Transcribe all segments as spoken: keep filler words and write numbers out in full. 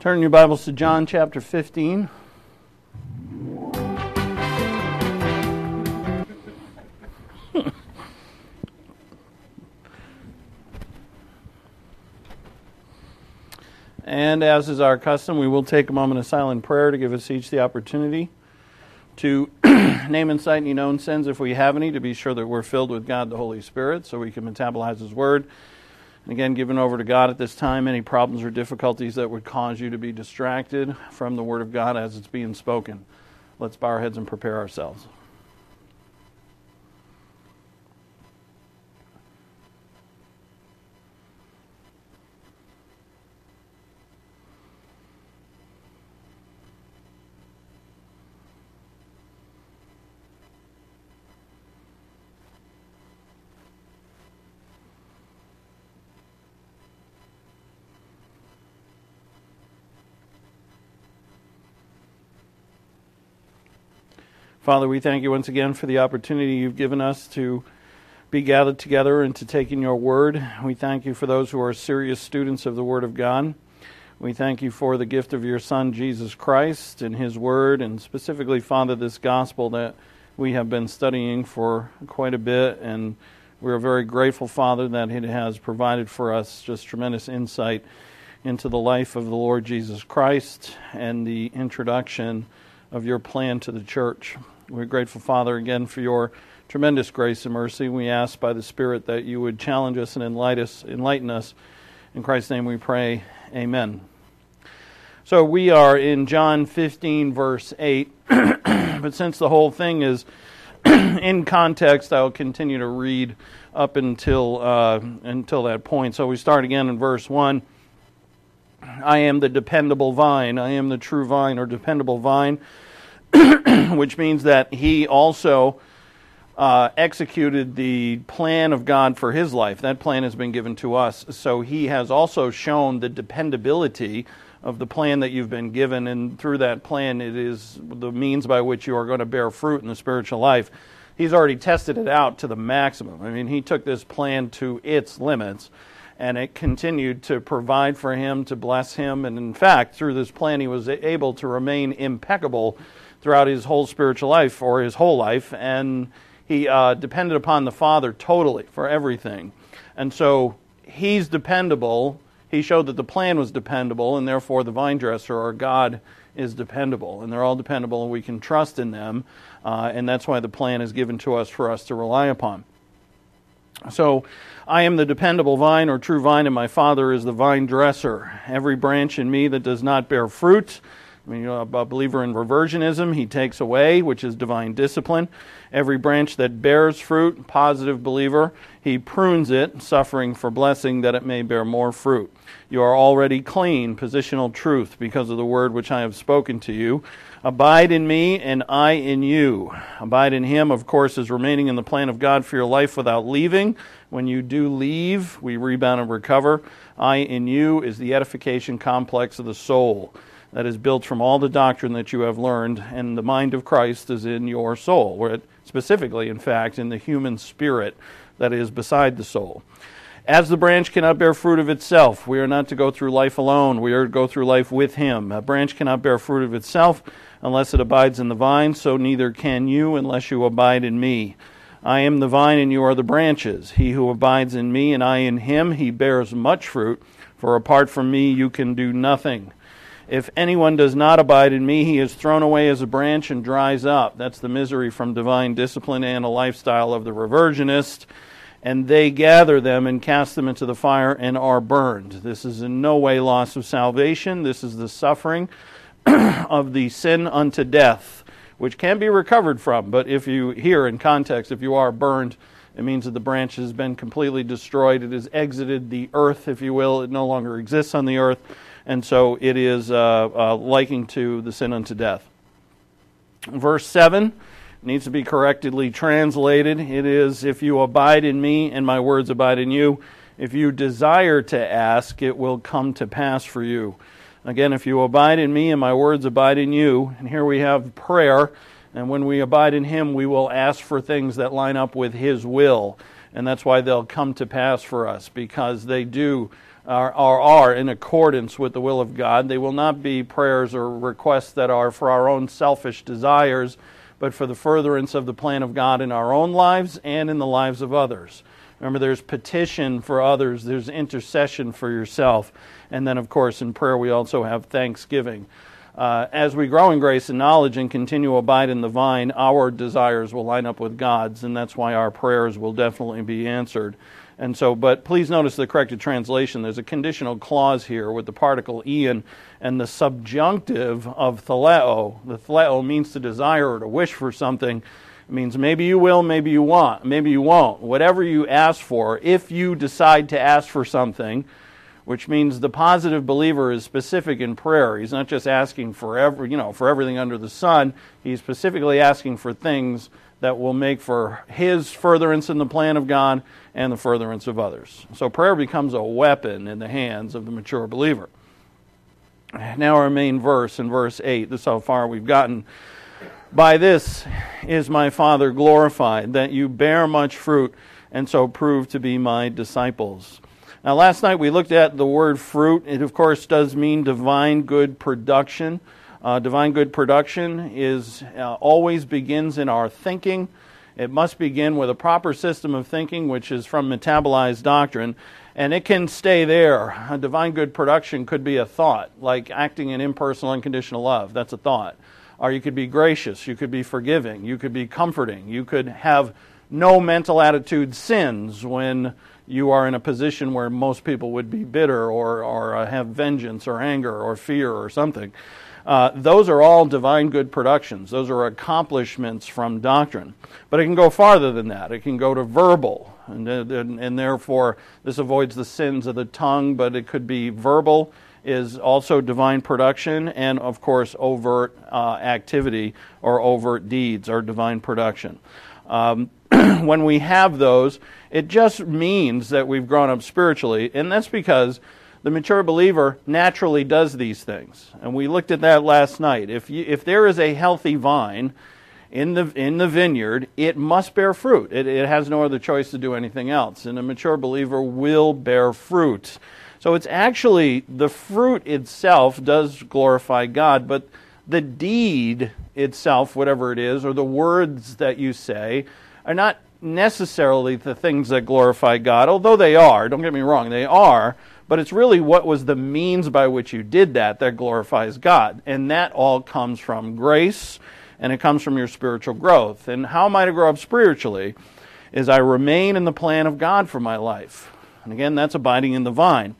Turn your Bibles to John chapter fifteen. And as is our custom, we will take a moment of silent prayer to give us each the opportunity to name and cite any known sins if we have any, to be sure that we're filled with God the Holy Spirit so we can metabolize His Word. And again, giving over to God at this time any problems or difficulties that would cause you to be distracted from the Word of God as it's being spoken. Let's bow our heads and prepare ourselves. Father, we thank you once again for the opportunity you've given us to be gathered together and to take in your word. We thank you for those who are serious students of the Word of God. We thank you for the gift of your Son, Jesus Christ, and His Word, and specifically, Father, this gospel that we have been studying for quite a bit, and we're very grateful, Father, that it has provided for us just tremendous insight into the life of the Lord Jesus Christ and the introduction of your plan to the church. We're grateful, Father, again for your tremendous grace and mercy. We ask by the Spirit that you would challenge us and enlighten us. Enlighten us. In Christ's name we pray, amen. So we are in John fifteen, verse eight, but since the whole thing is in context, I'll continue to read up until uh, until that point. So we start again in verse one. I am the dependable vine. I am the true vine, or dependable vine, which means that he also uh, executed the plan of God for his life. That plan has been given to us. So he has also shown the dependability of the plan that you've been given, and through that plan it is the means by which you are going to bear fruit in the spiritual life. He's already tested it out to the maximum. I mean, he took this plan to its limits, and it continued to provide for him, to bless him. And in fact, through this plan, he was able to remain impeccable throughout his whole spiritual life, or his whole life. And he uh, depended upon the Father totally for everything. And so he's dependable. He showed that the plan was dependable, and therefore the vine dresser, or God, is dependable. And they're all dependable, and we can trust in them. Uh, and that's why the plan is given to us for us to rely upon. So, I am the dependable vine, or true vine, and my Father is the vine dresser. Every branch in me that does not bear fruit, I mean, you know, a believer in reversionism, he takes away, which is divine discipline. Every branch that bears fruit, positive believer, he prunes it, suffering for blessing, that it may bear more fruit. You are already clean, positional truth, because of the word which I have spoken to you. Abide in me, and I in you. Abide in him, of course, is remaining in the plan of God for your life without leaving. When you do leave, we rebound and recover. I in you is the edification complex of the soul that is built from all the doctrine that you have learned, and the mind of Christ is in your soul, or specifically, in fact, in the human spirit that is beside the soul. As the branch cannot bear fruit of itself, we are not to go through life alone. We are to go through life with him. A branch cannot bear fruit of itself unless it abides in the vine, so neither can you unless you abide in me. I am the vine, and you are the branches. He who abides in me, and I in him, he bears much fruit, for apart from me you can do nothing. If anyone does not abide in me, he is thrown away as a branch and dries up. That's the misery from divine discipline and a lifestyle of the reversionist. And they gather them and cast them into the fire and are burned. This is in no way loss of salvation. This is the suffering of the sin unto death, which can be recovered from. But if you, here in context, if you are burned, it means that the branch has been completely destroyed. It has exited the earth, if you will. It no longer exists on the earth. And so it is uh, uh, likened to the sin unto death. Verse seven needs to be correctly translated. It is, if you abide in me and my words abide in you, if you desire to ask, it will come to pass for you. Again, if you abide in me and my words abide in you, and here we have prayer, and when we abide in him, we will ask for things that line up with his will. And that's why they'll come to pass for us, because they do are, are, are in accordance with the will of God. They will not be prayers or requests that are for our own selfish desires, but for the furtherance of the plan of God in our own lives and in the lives of others. Remember, there's petition for others, there's intercession for yourself, and then, of course, in prayer we also have thanksgiving. Uh, as we grow in grace and knowledge and continue to abide in the vine, our desires will line up with God's, and that's why our prayers will definitely be answered. And so, but please notice the corrected translation. There's a conditional clause here with the particle ian and the subjunctive of theleo. The theleo means to desire or to wish for something. It means maybe you will, maybe you want, maybe you won't. Whatever you ask for, if you decide to ask for something, which means the positive believer is specific in prayer. He's not just asking for every, you know, for everything under the sun. He's specifically asking for things that will make for his furtherance in the plan of God and the furtherance of others. So prayer becomes a weapon in the hands of the mature believer. Now our main verse in verse eight. This is how far we've gotten. By this is my Father glorified, that you bear much fruit, and so prove to be my disciples. Now, last night we looked at the word fruit. It, of course, does mean divine good production. Uh, divine good production is uh, always begins in our thinking. It must begin with a proper system of thinking, which is from metabolized doctrine, and it can stay there. A divine good production could be a thought, like acting in impersonal unconditional love. That's a thought. Or you could be gracious, you could be forgiving, you could be comforting, you could have no mental attitude sins when you are in a position where most people would be bitter or, or uh, have vengeance or anger or fear or something. Uh, those are all divine good productions. Those are accomplishments from doctrine. But it can go farther than that. It can go to verbal, and, and, and therefore this avoids the sins of the tongue, but it could be verbal is also divine production, and of course overt uh, activity or overt deeds are divine production. Um, when we have those, it just means that we've grown up spiritually, and that's because the mature believer naturally does these things. And we looked at that last night. If you, if there is a healthy vine in the in the vineyard, it must bear fruit. It, it has no other choice to do anything else, and a mature believer will bear fruit. So it's actually, the fruit itself does glorify God, but the deed itself, whatever it is, or the words that you say, are not necessarily the things that glorify God, although they are, don't get me wrong, they are, but it's really what was the means by which you did that that glorifies God. And that all comes from grace, and it comes from your spiritual growth. And how am I to grow up spiritually? Is I remain in the plan of God for my life. And again, that's abiding in the vine.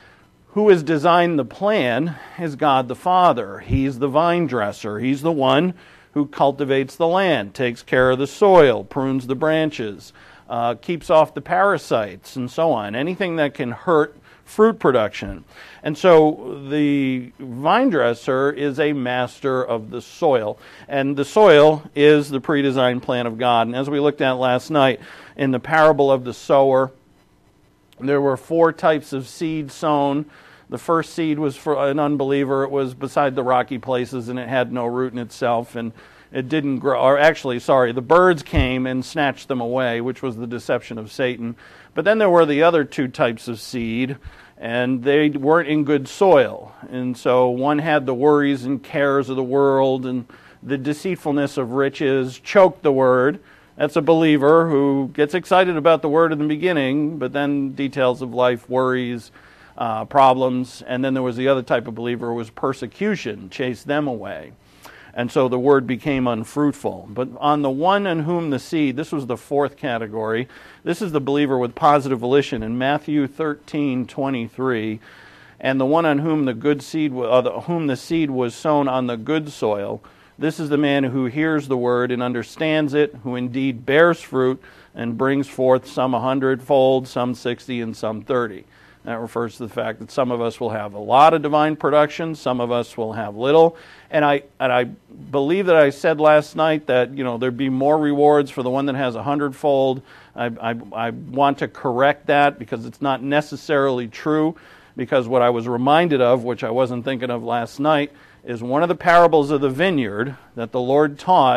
Who has designed the plan is God the Father. He's the vine dresser. He's the one who cultivates the land, takes care of the soil, prunes the branches, uh, keeps off the parasites, and so on. Anything that can hurt fruit production. And so the vine dresser is a master of the soil. And the soil is the pre-designed plan of God. And as we looked at last night in the parable of the sower, there were four types of seed sown. The first seed was for an unbeliever. It was beside the rocky places, and it had no root in itself, and it didn't grow. Or actually, sorry, the birds came and snatched them away, which was the deception of Satan. But then there were the other two types of seed, and they weren't in good soil. And so one had the worries and cares of the world, and the deceitfulness of riches choked the word. That's a believer who gets excited about the word in the beginning, but then details of life, worries, uh, problems. And then there was the other type of believer who was persecution, chased them away. And so the word became unfruitful. But on the one in whom the seed, this was the fourth category, this is the believer with positive volition in Matthew thirteen twenty-three. And the one on whom the good seed, uh, the, whom the seed was sown on the good soil, this is the man who hears the word and understands it, who indeed bears fruit and brings forth some a hundredfold, some sixty, and some thirty. That refers to the fact that some of us will have a lot of divine production, some of us will have little. And I and I believe that I said last night that, you know, there'd be more rewards for the one that has a hundredfold. I, I, I want to correct that because it's not necessarily true, because what I was reminded of, which I wasn't thinking of last night, is one of the parables of the vineyard that the Lord taught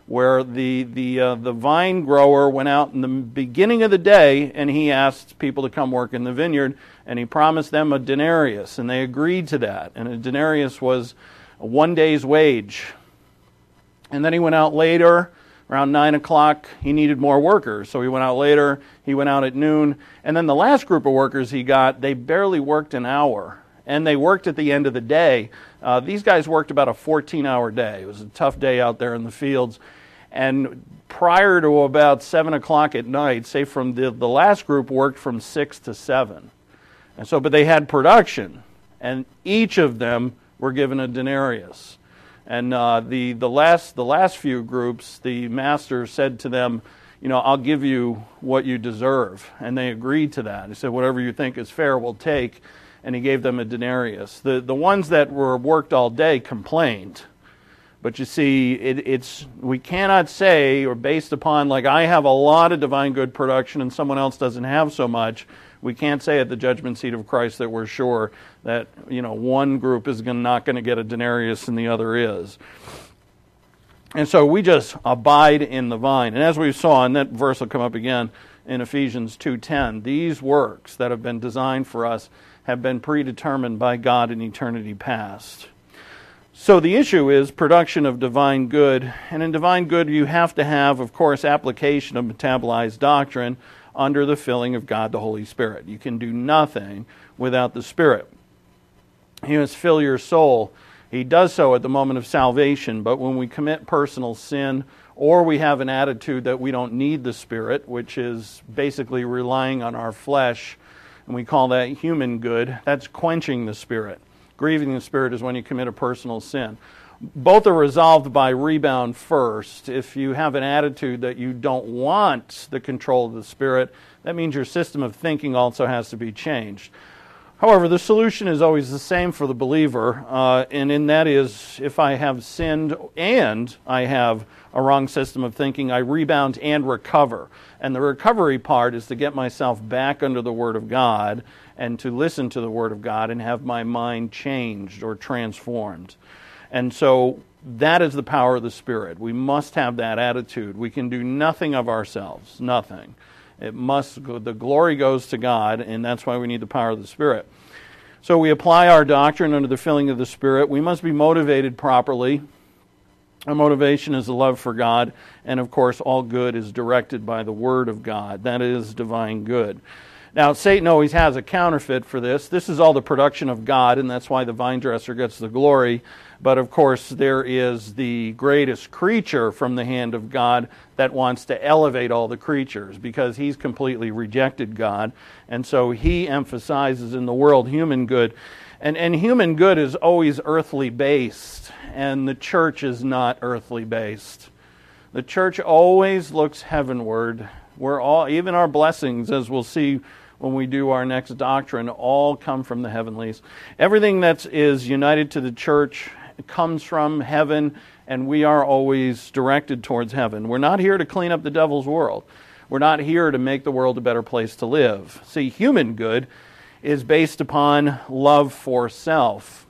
where the the uh, the vine grower went out in the beginning of the day and he asked people to come work in the vineyard, and he promised them a denarius, and they agreed to that. And a denarius was one day's wage. And then he went out later, around nine o'clock. He needed more workers, so he went out later. He went out at noon. And then the last group of workers he got, they barely worked an hour. And they worked at the end of the day. Uh, these guys worked about a fourteen-hour day. It was a tough day out there in the fields. And prior to about seven o'clock at night, say from the, the last group worked from six to seven. And so, but they had production. And each of them were given a denarius. And uh, the, the, last, the last few groups, the master said to them, you know, I'll give you what you deserve. And they agreed to that. He said, whatever you think is fair, we'll take. And he gave them a denarius. The the ones that were worked all day complained. But you see, it, it's we cannot say, or based upon, like, I have a lot of divine good production and someone else doesn't have so much, we can't say at the judgment seat of Christ that we're sure that, you know, one group is gonna, not going to get a denarius and the other is. And so we just abide in the vine. And as we saw, and that verse will come up again in Ephesians two ten, these works that have been designed for us have been predetermined by God in eternity past. So the issue is production of divine good. And in divine good you have to have, of course, application of metabolized doctrine under the filling of God the Holy Spirit. You can do nothing without the Spirit. He must fill your soul. He does so at the moment of salvation, but when we commit personal sin, or we have an attitude that we don't need the Spirit, which is basically relying on our flesh, and we call that human good, that's quenching the Spirit. Grieving the Spirit is when you commit a personal sin. Both are resolved by rebound first. If you have an attitude that you don't want the control of the Spirit, that means your system of thinking also has to be changed. However, the solution is always the same for the believer, uh, and in that is, if I have sinned and I have a wrong system of thinking, I rebound and recover. And the recovery part is to get myself back under the Word of God and to listen to the Word of God and have my mind changed or transformed. And so that is the power of the Spirit. We must have that attitude. We can do nothing of ourselves, nothing. It must go, the glory goes to God, and that's why we need the power of the Spirit. So we apply our doctrine under the filling of the Spirit. We must be motivated properly. Our motivation is the love for God, and of course all good is directed by the Word of God. That is divine good. Now, Satan always has a counterfeit for this. This is all the production of God, and that's why the vine dresser gets the glory. But of course, there is the greatest creature from the hand of God that wants to elevate all the creatures because he's completely rejected God. And so he emphasizes in the world human good. And, and human good is always earthly based, and the church is not earthly based. The church always looks heavenward. We're all, even our blessings, as we'll see when we do our next doctrine, all come from the heavenlies. Everything that is united to the church comes from heaven, and we are always directed towards heaven. We're not here to clean up the devil's world. We're not here to make the world a better place to live. See, human good is based upon love for self.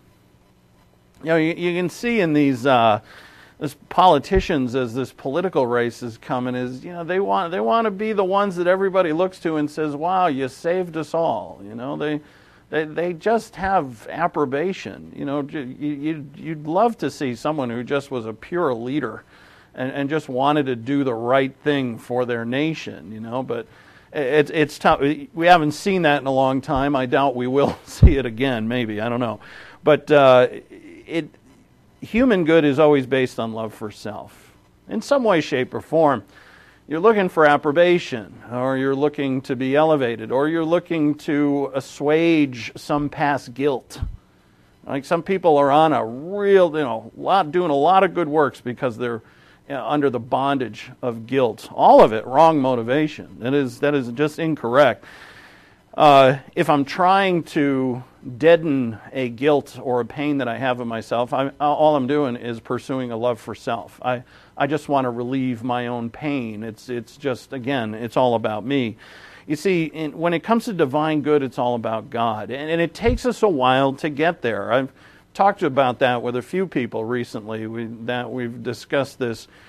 You know, you, you can see in these uh, this politicians, as this political race is coming, is, you know, they want they want to be the ones that everybody looks to and says, "Wow, you saved us all." You know, they they they just have approbation. You know, you, you you'd love to see someone who just was a pure leader, and, and just wanted to do the right thing for their nation. You know, but it's it's tough. We haven't seen that in a long time. I doubt we will see it again. Maybe, I don't know, but uh, it. Human good is always based on love for self. In some way, shape, or form. You're looking for approbation, or you're looking to be elevated, or you're looking to assuage some past guilt. Like some people are on a real, you know, lot, doing a lot of good works because they're, you know, under the bondage of guilt. All of it wrong motivation. That is, that is just incorrect. Uh, if I'm trying to deaden a guilt or a pain that I have in myself, I, all I'm doing is pursuing a love for self. I, I just want to relieve my own pain. It's it's just, again, it's all about me. You see, in, when it comes to divine good, it's all about God. And, and it takes us a while to get there. I've talked about that with a few people recently, we, that we've discussed this.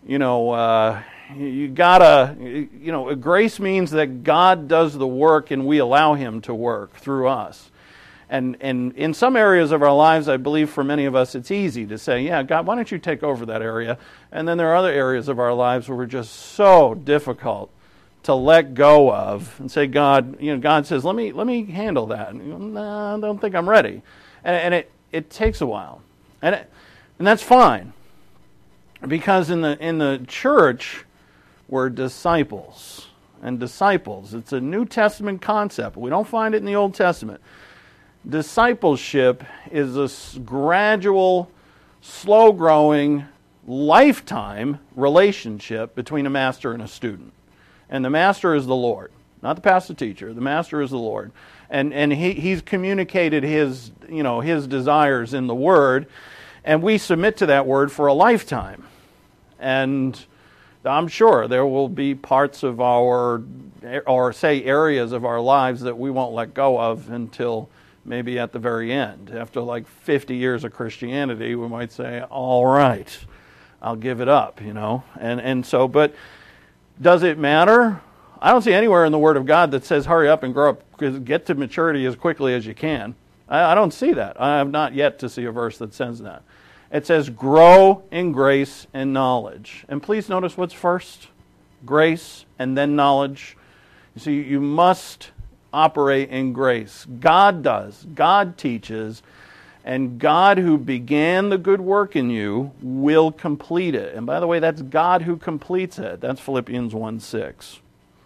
you know, uh, you gotta, you know, grace means that God does the work and we allow Him to work through us. And and in some areas of our lives, I believe for many of us, it's easy to say, yeah, God, why don't you take over that area? And then there are other areas of our lives where we're just so difficult to let go of and say, God, you know, God says, let me let me handle that. And you go, nah, I don't think I'm ready. And, and it, it takes a while. And it, and that's fine. Because in the in the church, we're disciples. And disciples, it's a New Testament concept. We don't find it in the Old Testament. Discipleship is a gradual, slow-growing, lifetime relationship between a master and a student. And the master is the Lord, not the pastor teacher. The master is the Lord. And and he, he's communicated his, you know, his desires in the Word, and we submit to that Word for a lifetime. And I'm sure there will be parts of our, or say areas of our lives that we won't let go of until maybe at the very end. After like fifty years of Christianity, we might say, all right, I'll give it up, you know. And and so, but does it matter? I don't see anywhere in the Word of God that says hurry up and grow up, get to maturity as quickly as you can. I, I don't see that. I have not yet to see a verse that says that. It says grow in grace and knowledge. And please notice what's first. Grace and then knowledge. You see, you must operate in grace. God does. God teaches. And God who began the good work in you will complete it. And by the way, that's God who completes it. That's Philippians one six.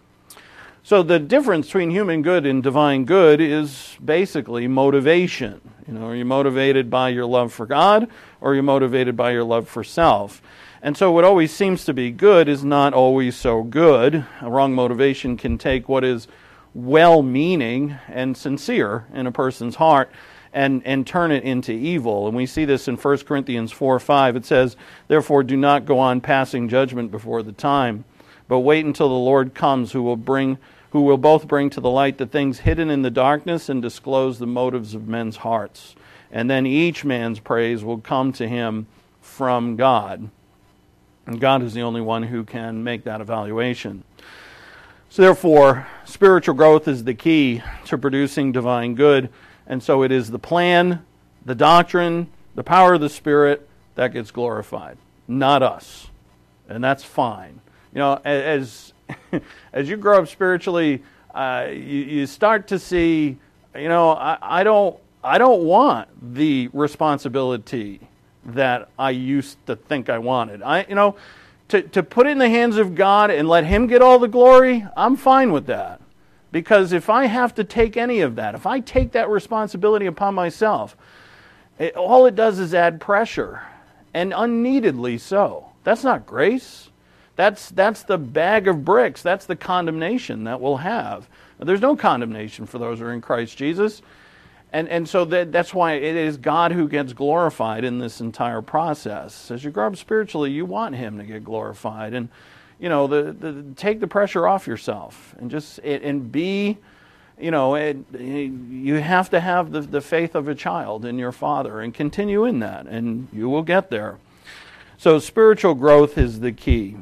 So the difference between human good and divine good is basically motivation. You know, are you motivated by your love for God, or are you motivated by your love for self? And so what always seems to be good is not always so good. A wrong motivation can take what is well-meaning and sincere in a person's heart and, and turn it into evil. And we see this in First Corinthians four five. It says, therefore do not go on passing judgment before the time, but wait until the Lord comes, who will bring, who will both bring to the light the things hidden in the darkness and disclose the motives of men's hearts. And then each man's praise will come to him from God. And God is the only one who can make that evaluation. So therefore, spiritual growth is the key to producing divine good. And so it is the plan, the doctrine, the power of the Spirit that gets glorified, not us. And that's fine. You know, as as you grow up spiritually, uh, you, you start to see, you know, I, I don't I don't want the responsibility that I used to think I wanted. I, you know, to to put it in the hands of God and let Him get all the glory, I'm fine with that. Because if I have to take any of that, if I take that responsibility upon myself, it, all it does is add pressure, and unneededly so. That's not grace. That's that's the bag of bricks. That's the condemnation that we'll have. There's no condemnation for those who are in Christ Jesus. And and so that, that's why it is God who gets glorified in this entire process. As you grow up spiritually, you want Him to get glorified. And, you know, the, the take the pressure off yourself. And just and be, you know, it, you have to have the, the faith of a child in your Father and continue in that. And you will get there. So spiritual growth is the key.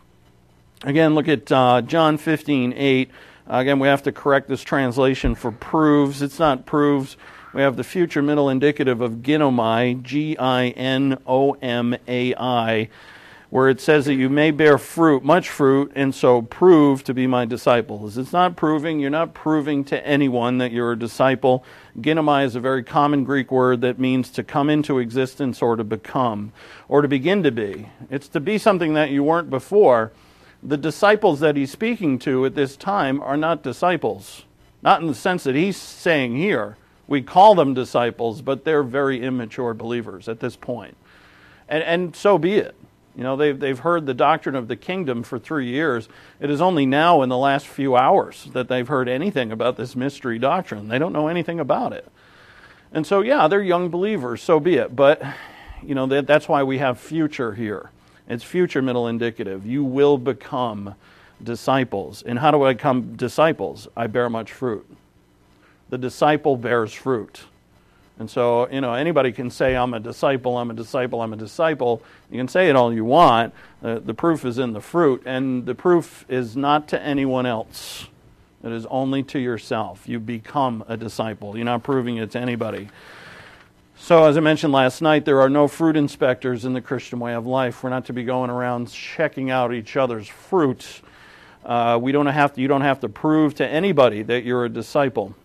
Again, look at uh, John fifteen eight. Uh, again, we have to correct this translation for proves. It's not proves. We have the future middle indicative of ginomai, G I N O M A I, where it says that you may bear fruit, much fruit, and so prove to be my disciples. It's not proving. You're not proving to anyone that you're a disciple. Ginomai is a very common Greek word that means to come into existence or to become, or to begin to be. It's to be something that you weren't before. The disciples that he's speaking to at this time are not disciples. Not in the sense that he's saying here. We call them disciples, but they're very immature believers at this point. And, and so be it. You know, they've, they've heard the doctrine of the kingdom for three years. It is only now in the last few hours that they've heard anything about this mystery doctrine. They don't know anything about it. And so, yeah, they're young believers, so be it. But, you know, that, that's why we have future here. It's future middle indicative. You will become disciples. And how do I become disciples? I bear much fruit. The disciple bears fruit. And so, you know, anybody can say, I'm a disciple, I'm a disciple, I'm a disciple. You can say it all you want. Uh, the proof is in the fruit. And the proof is not to anyone else. It is only to yourself. You become a disciple. You're not proving it to anybody. So, as I mentioned last night, there are no fruit inspectors in the Christian way of life. We're not to be going around checking out each other's fruit. Uh, we don't have to, you don't have to prove to anybody that you're a disciple.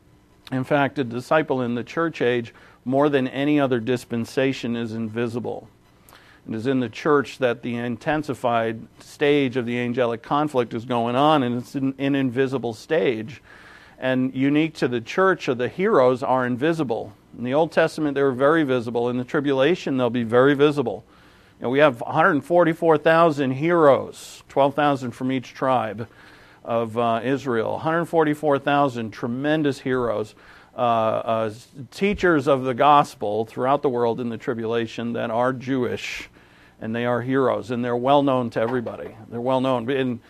In fact, a disciple in the church age, more than any other dispensation, is invisible. It is in the church that the intensified stage of the angelic conflict is going on, and it's an, an invisible stage. And unique to the church, the heroes are invisible. In the Old Testament, they were very visible. In the tribulation, they'll be very visible. You know, we have one hundred forty-four thousand heroes, twelve thousand from each tribe of uh, Israel. one hundred forty-four thousand tremendous heroes, uh, uh, teachers of the gospel throughout the world in the tribulation that are Jewish, and they are heroes, and they're well known to everybody. They're well known, and,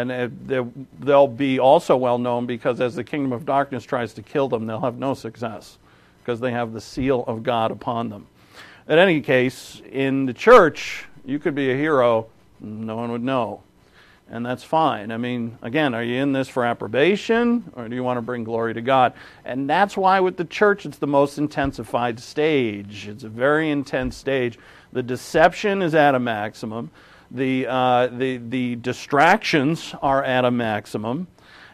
and they'll be also well known because as the kingdom of darkness tries to kill them, they'll have no success because they have the seal of God upon them. In any case, in the church, you could be a hero, no one would know. And that's fine. I mean, again, are you in this for approbation, or do you want to bring glory to God? And that's why with the church, it's the most intensified stage. It's a very intense stage. The deception is at a maximum. The uh, the the distractions are at a maximum,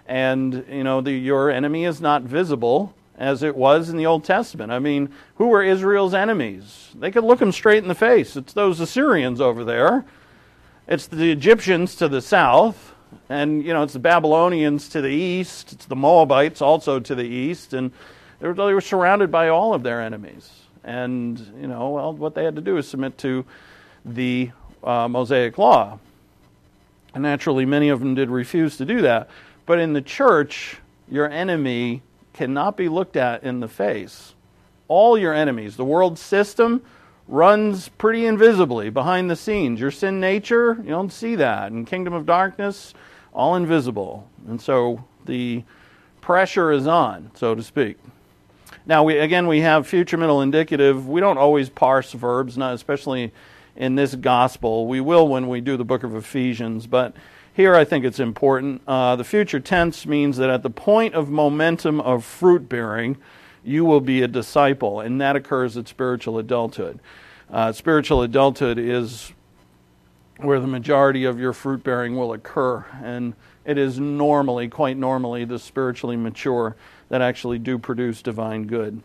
and you know the your enemy is not visible as it was in the Old Testament. I mean, who were Israel's enemies? They could look them straight in the face. It's those Assyrians over there. It's the Egyptians to the south, and you know it's the Babylonians to the east. It's the Moabites also to the east, and they were, they were surrounded by all of their enemies. And you know, well, what they had to do is submit to the uh, Mosaic law. And naturally, many of them did refuse to do that. But in the church, your enemy cannot be looked at in the face. All your enemies, the world system, runs pretty invisibly behind the scenes. Your sin nature, you don't see that. And kingdom of darkness, all invisible. And so the pressure is on, so to speak. Now, we again, we have future, middle, indicative. We don't always parse verbs, not especially in this gospel. We will when we do the book of Ephesians, but here I think it's important. Uh, the future tense means that at the point of momentum of fruit bearing, you will be a disciple, and that occurs at spiritual adulthood. Uh, spiritual adulthood is where the majority of your fruit bearing will occur, and it is normally, quite normally, the spiritually mature that actually do produce divine good.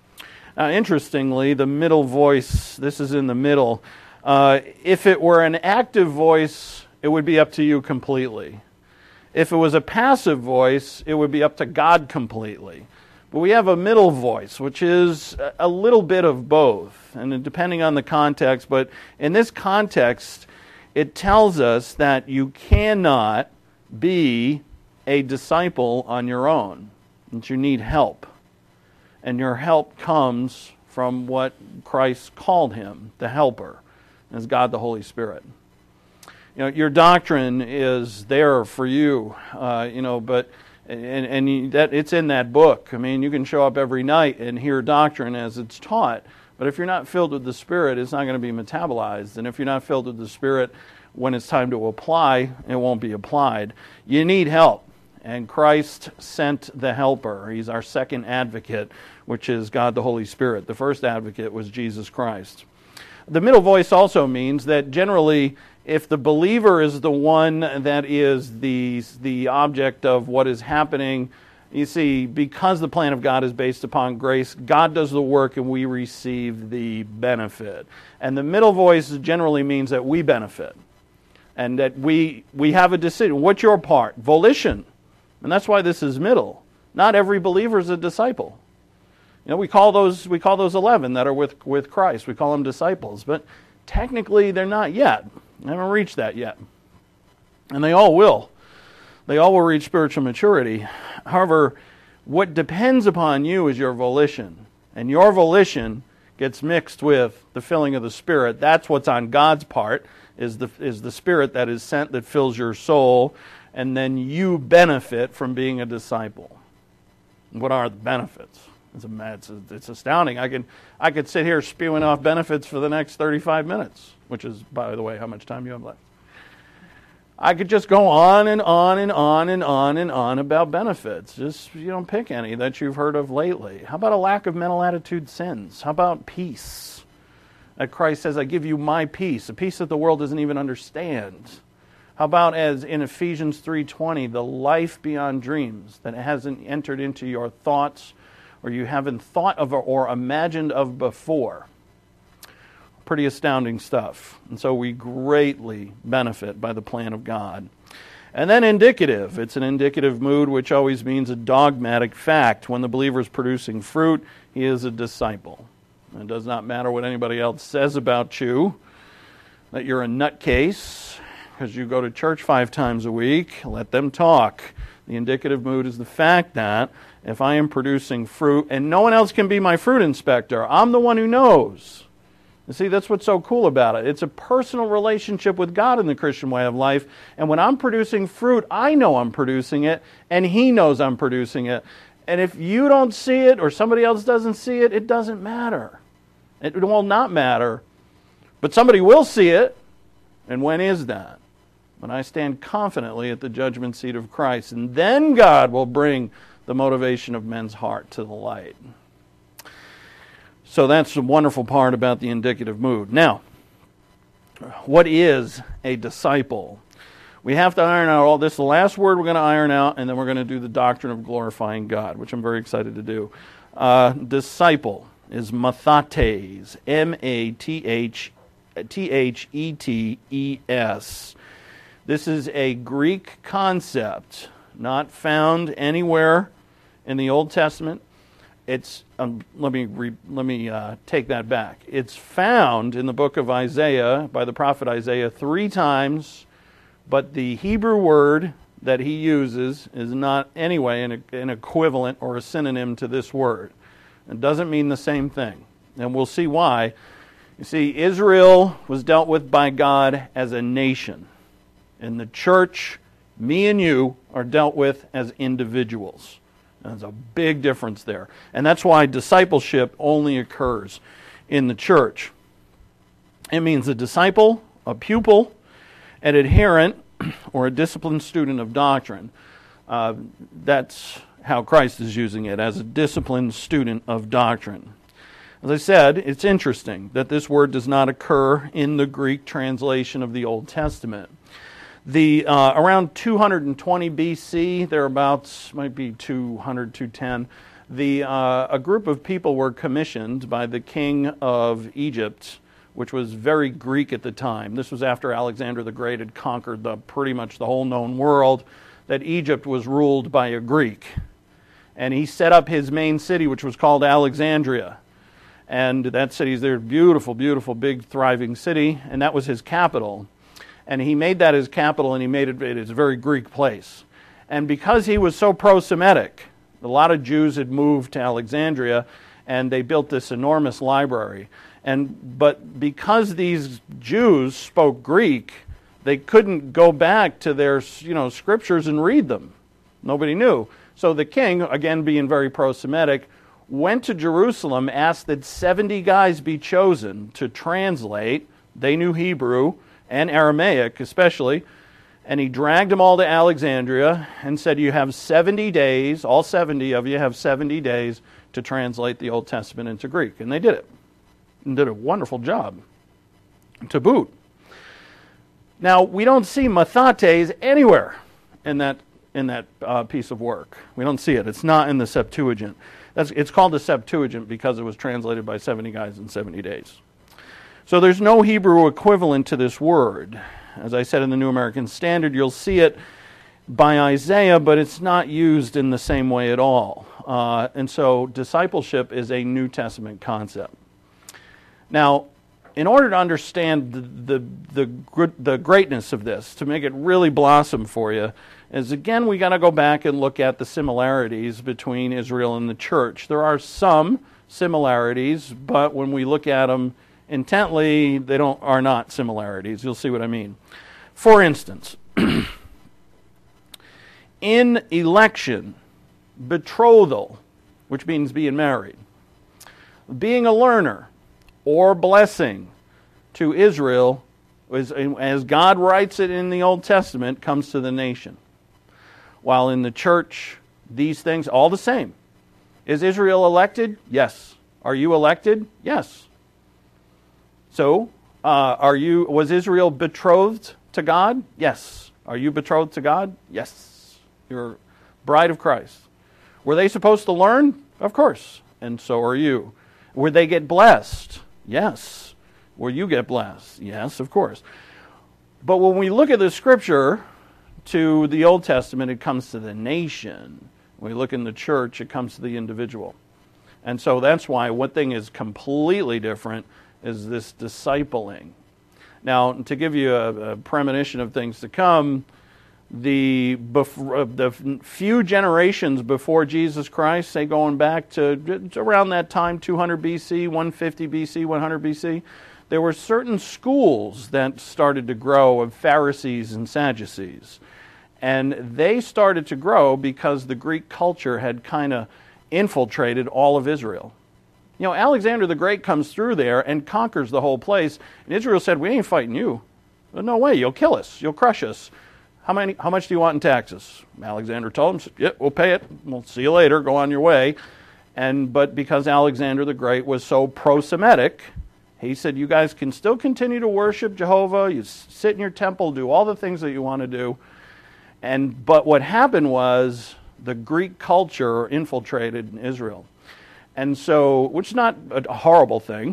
Uh, interestingly, the middle voice, this is in the middle, uh, if it were an active voice, it would be up to you completely. If it was a passive voice, it would be up to God completely. But we have a middle voice, which is a little bit of both, and depending on the context, but in this context, it tells us that you cannot be a disciple on your own, that you need help. And your help comes from what Christ called him, the helper, as God the Holy Spirit. You know, your doctrine is there for you, uh, you know, but and and you, that it's in that book. I mean, you can show up every night and hear doctrine as it's taught, but if you're not filled with the Spirit, it's not going to be metabolized. And if you're not filled with the Spirit, when it's time to apply, it won't be applied. You need help, and Christ sent the helper. He's our second advocate, which is God the Holy Spirit. The first advocate was Jesus Christ. The middle voice also means that generally, if the believer is the one that is the, the object of what is happening, you see, because the plan of God is based upon grace, God does the work and we receive the benefit. And the middle voice generally means that we benefit and that we we have a decision. What's your part? Volition. And that's why this is middle. Not every believer is a disciple. You know, we call those we call those eleven that are with, with Christ. We call them disciples, but technically they're not yet. They haven't reached that yet. And they all will. They all will reach spiritual maturity. However, what depends upon you is your volition. And your volition gets mixed with the filling of the Spirit. That's what's on God's part, is the, is the Spirit that is sent that fills your soul. And then you benefit from being a disciple. What are the benefits? It's, a, it's, a, it's astounding. I could, I could sit here spewing off benefits for the next thirty-five minutes, which is, by the way, how much time you have left. I could just go on and on and on and on and on about benefits. Just, you don't pick any that you've heard of lately. How about a lack of mental attitude sins? How about peace? That Christ says, I give you my peace, a peace that the world doesn't even understand. How about, as in Ephesians three twenty, the life beyond dreams that hasn't entered into your thoughts or you haven't thought of or imagined of before? Pretty astounding stuff. And so we greatly benefit by the plan of God. And then indicative. It's an indicative mood, which always means a dogmatic fact. When the believer is producing fruit, he is a disciple. It does not matter what anybody else says about you, that you're a nutcase because you go to church five times a week. Let them talk. The indicative mood is the fact that if I am producing fruit, and no one else can be my fruit inspector, I'm the one who knows. You see, that's what's so cool about it. It's a personal relationship with God in the Christian way of life. And when I'm producing fruit, I know I'm producing it, and He knows I'm producing it. And if you don't see it or somebody else doesn't see it, it doesn't matter. It will not matter. But somebody will see it. And when is that? When I stand confidently at the judgment seat of Christ. And then God will bring the motivation of men's heart to the light. So that's the wonderful part about the indicative mood. Now, what is a disciple? We have to iron out all this. The last word we're going to iron out, and then we're going to do the doctrine of glorifying God, which I'm very excited to do. Uh, disciple is mathates, M A T H T H E T E S. This is a Greek concept, not found anywhere in the Old Testament. It's um, let me re, let me uh, take that back. It's found in the book of Isaiah by the prophet Isaiah three times, but the Hebrew word that he uses is not anyway an, an equivalent or a synonym to this word. It doesn't mean the same thing, and we'll see why. You see, Israel was dealt with by God as a nation. In the church, me and you are dealt with as individuals. There's a big difference there. And that's why discipleship only occurs in the church. It means a disciple, a pupil, an adherent, or a disciplined student of doctrine. Uh, that's how Christ is using it, as a disciplined student of doctrine. As I said, it's interesting that this word does not occur in the Greek translation of the Old Testament. The uh, around two hundred twenty B C, thereabouts, might be two hundred, two ten, the, uh, a group of people were commissioned by the king of Egypt, which was very Greek at the time. This was after Alexander the Great had conquered the, pretty much the whole known world, that Egypt was ruled by a Greek. And he set up his main city, which was called Alexandria. And that city's there, beautiful, beautiful, big, thriving city, and that was his capital. And he made that his capital, and he made it, it is a very Greek place. And because he was so pro-Semitic, a lot of Jews had moved to Alexandria, and they built this enormous library. And but because these Jews spoke Greek, they couldn't go back to their, you know, scriptures and read them. Nobody knew. So the king, again being very pro-Semitic, went to Jerusalem, asked that seventy guys be chosen to translate. They knew Hebrew and Aramaic especially, and he dragged them all to Alexandria and said, you have seventy days, all seventy of you have seventy days to translate the Old Testament into Greek. And they did it, and did a wonderful job to boot. Now, we don't see mathates anywhere in that in that uh, piece of work. We don't see it. It's not in the Septuagint. That's, it's called the Septuagint because it was translated by seventy guys in seventy days. So there's no Hebrew equivalent to this word. As I said in the New American Standard, you'll see it by Isaiah, but it's not used in the same way at all. Uh, and so discipleship is a New Testament concept. Now, in order to understand the, the, the, the greatness of this, to make it really blossom for you, is again, we got to go back and look at the similarities between Israel and the church. There are some similarities, but when we look at them intently, they don't are not similarities. You'll see what I mean. For instance, in election, betrothal, which means being married. Being a learner or blessing to Israel, is, as God writes it in the Old Testament, comes to the nation. While in the church, these things, all the same. Is Israel elected? Yes. Are you elected? Yes. So, uh, are you? Was Israel betrothed to God? Yes. Are you betrothed to God? Yes. You're bride of Christ. Were they supposed to learn? Of course. And so are you. Would they get blessed? Yes. Will you get blessed? Yes, of course. But when we look at the Scripture to the Old Testament, it comes to the nation. When we look in the church, it comes to the individual. And so that's why one thing is completely different is this discipling. Now, to give you a, a premonition of things to come, the, bef- the few generations before Jesus Christ, say going back to around that time, two hundred B C, one fifty B C, one hundred B C, there were certain schools that started to grow of Pharisees and Sadducees. And they started to grow because the Greek culture had kind of infiltrated all of Israel. You know, Alexander the Great comes through there and conquers the whole place. And Israel said, we ain't fighting you. No way, you'll kill us. You'll crush us. How many? How much do you want in taxes? Alexander told him, yep, we'll pay it. We'll see you later. Go on your way. And But because Alexander the Great was so pro-Semitic, he said, you guys can still continue to worship Jehovah. You sit in your temple, do all the things that you want to do. And But what happened was the Greek culture infiltrated Israel. And so, which is not a horrible thing,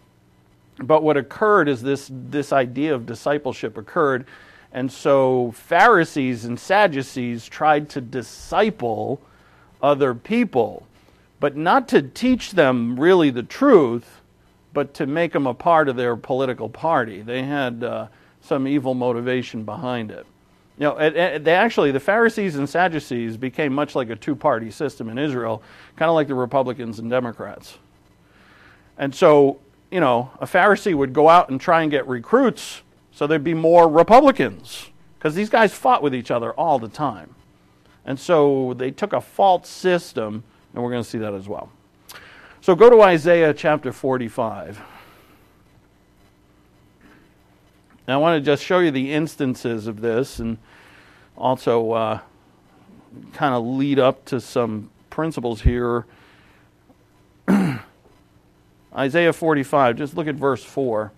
but what occurred is this, this idea of discipleship occurred. And so Pharisees and Sadducees tried to disciple other people, but not to teach them really the truth, but to make them a part of their political party. They had uh, some evil motivation behind it. You know, it, it, they actually, the Pharisees and Sadducees became much like a two-party system in Israel, kind of like the Republicans and Democrats. And so, you know, a Pharisee would go out and try and get recruits so there'd be more Republicans, because these guys fought with each other all the time. And so they took a false system, and we're going to see that as well. So go to Isaiah chapter forty-five. Now I want to just show you the instances of this and also uh, kind of lead up to some principles here. Isaiah forty-five, just look at verse four.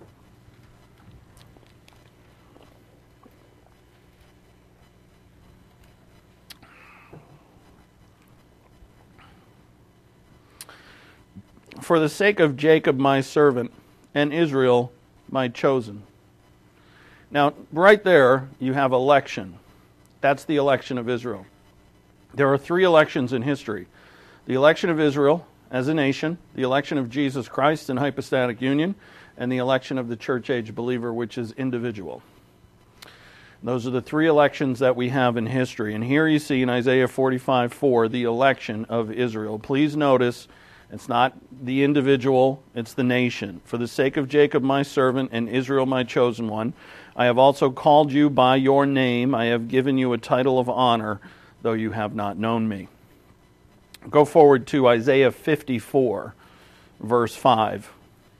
For the sake of Jacob my servant, and Israel my chosen. Now, right there, you have election. That's the election of Israel. There are three elections in history. The election of Israel as a nation, the election of Jesus Christ in hypostatic union, and the election of the church-age believer, which is individual. Those are the three elections that we have in history. And here you see in Isaiah forty-five four, the election of Israel. Please notice, it's not the individual, it's the nation. For the sake of Jacob my servant and Israel my chosen one, I have also called you by your name. I have given you a title of honor, though you have not known me. Go forward to Isaiah fifty-four, verse five.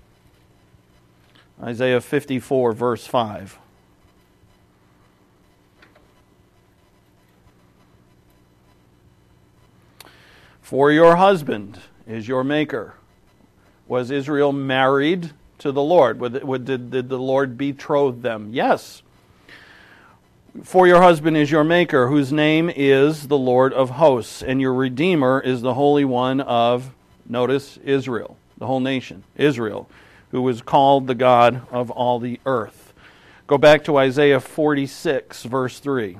Isaiah fifty-four, verse five. For your husband is your maker. Was Israel married to the Lord? Did, did the Lord betroth them? Yes. For your husband is your maker, whose name is the Lord of hosts, and your Redeemer is the Holy One of, notice, Israel, the whole nation, Israel, who was called the God of all the earth. Go back to Isaiah forty-six, verse three.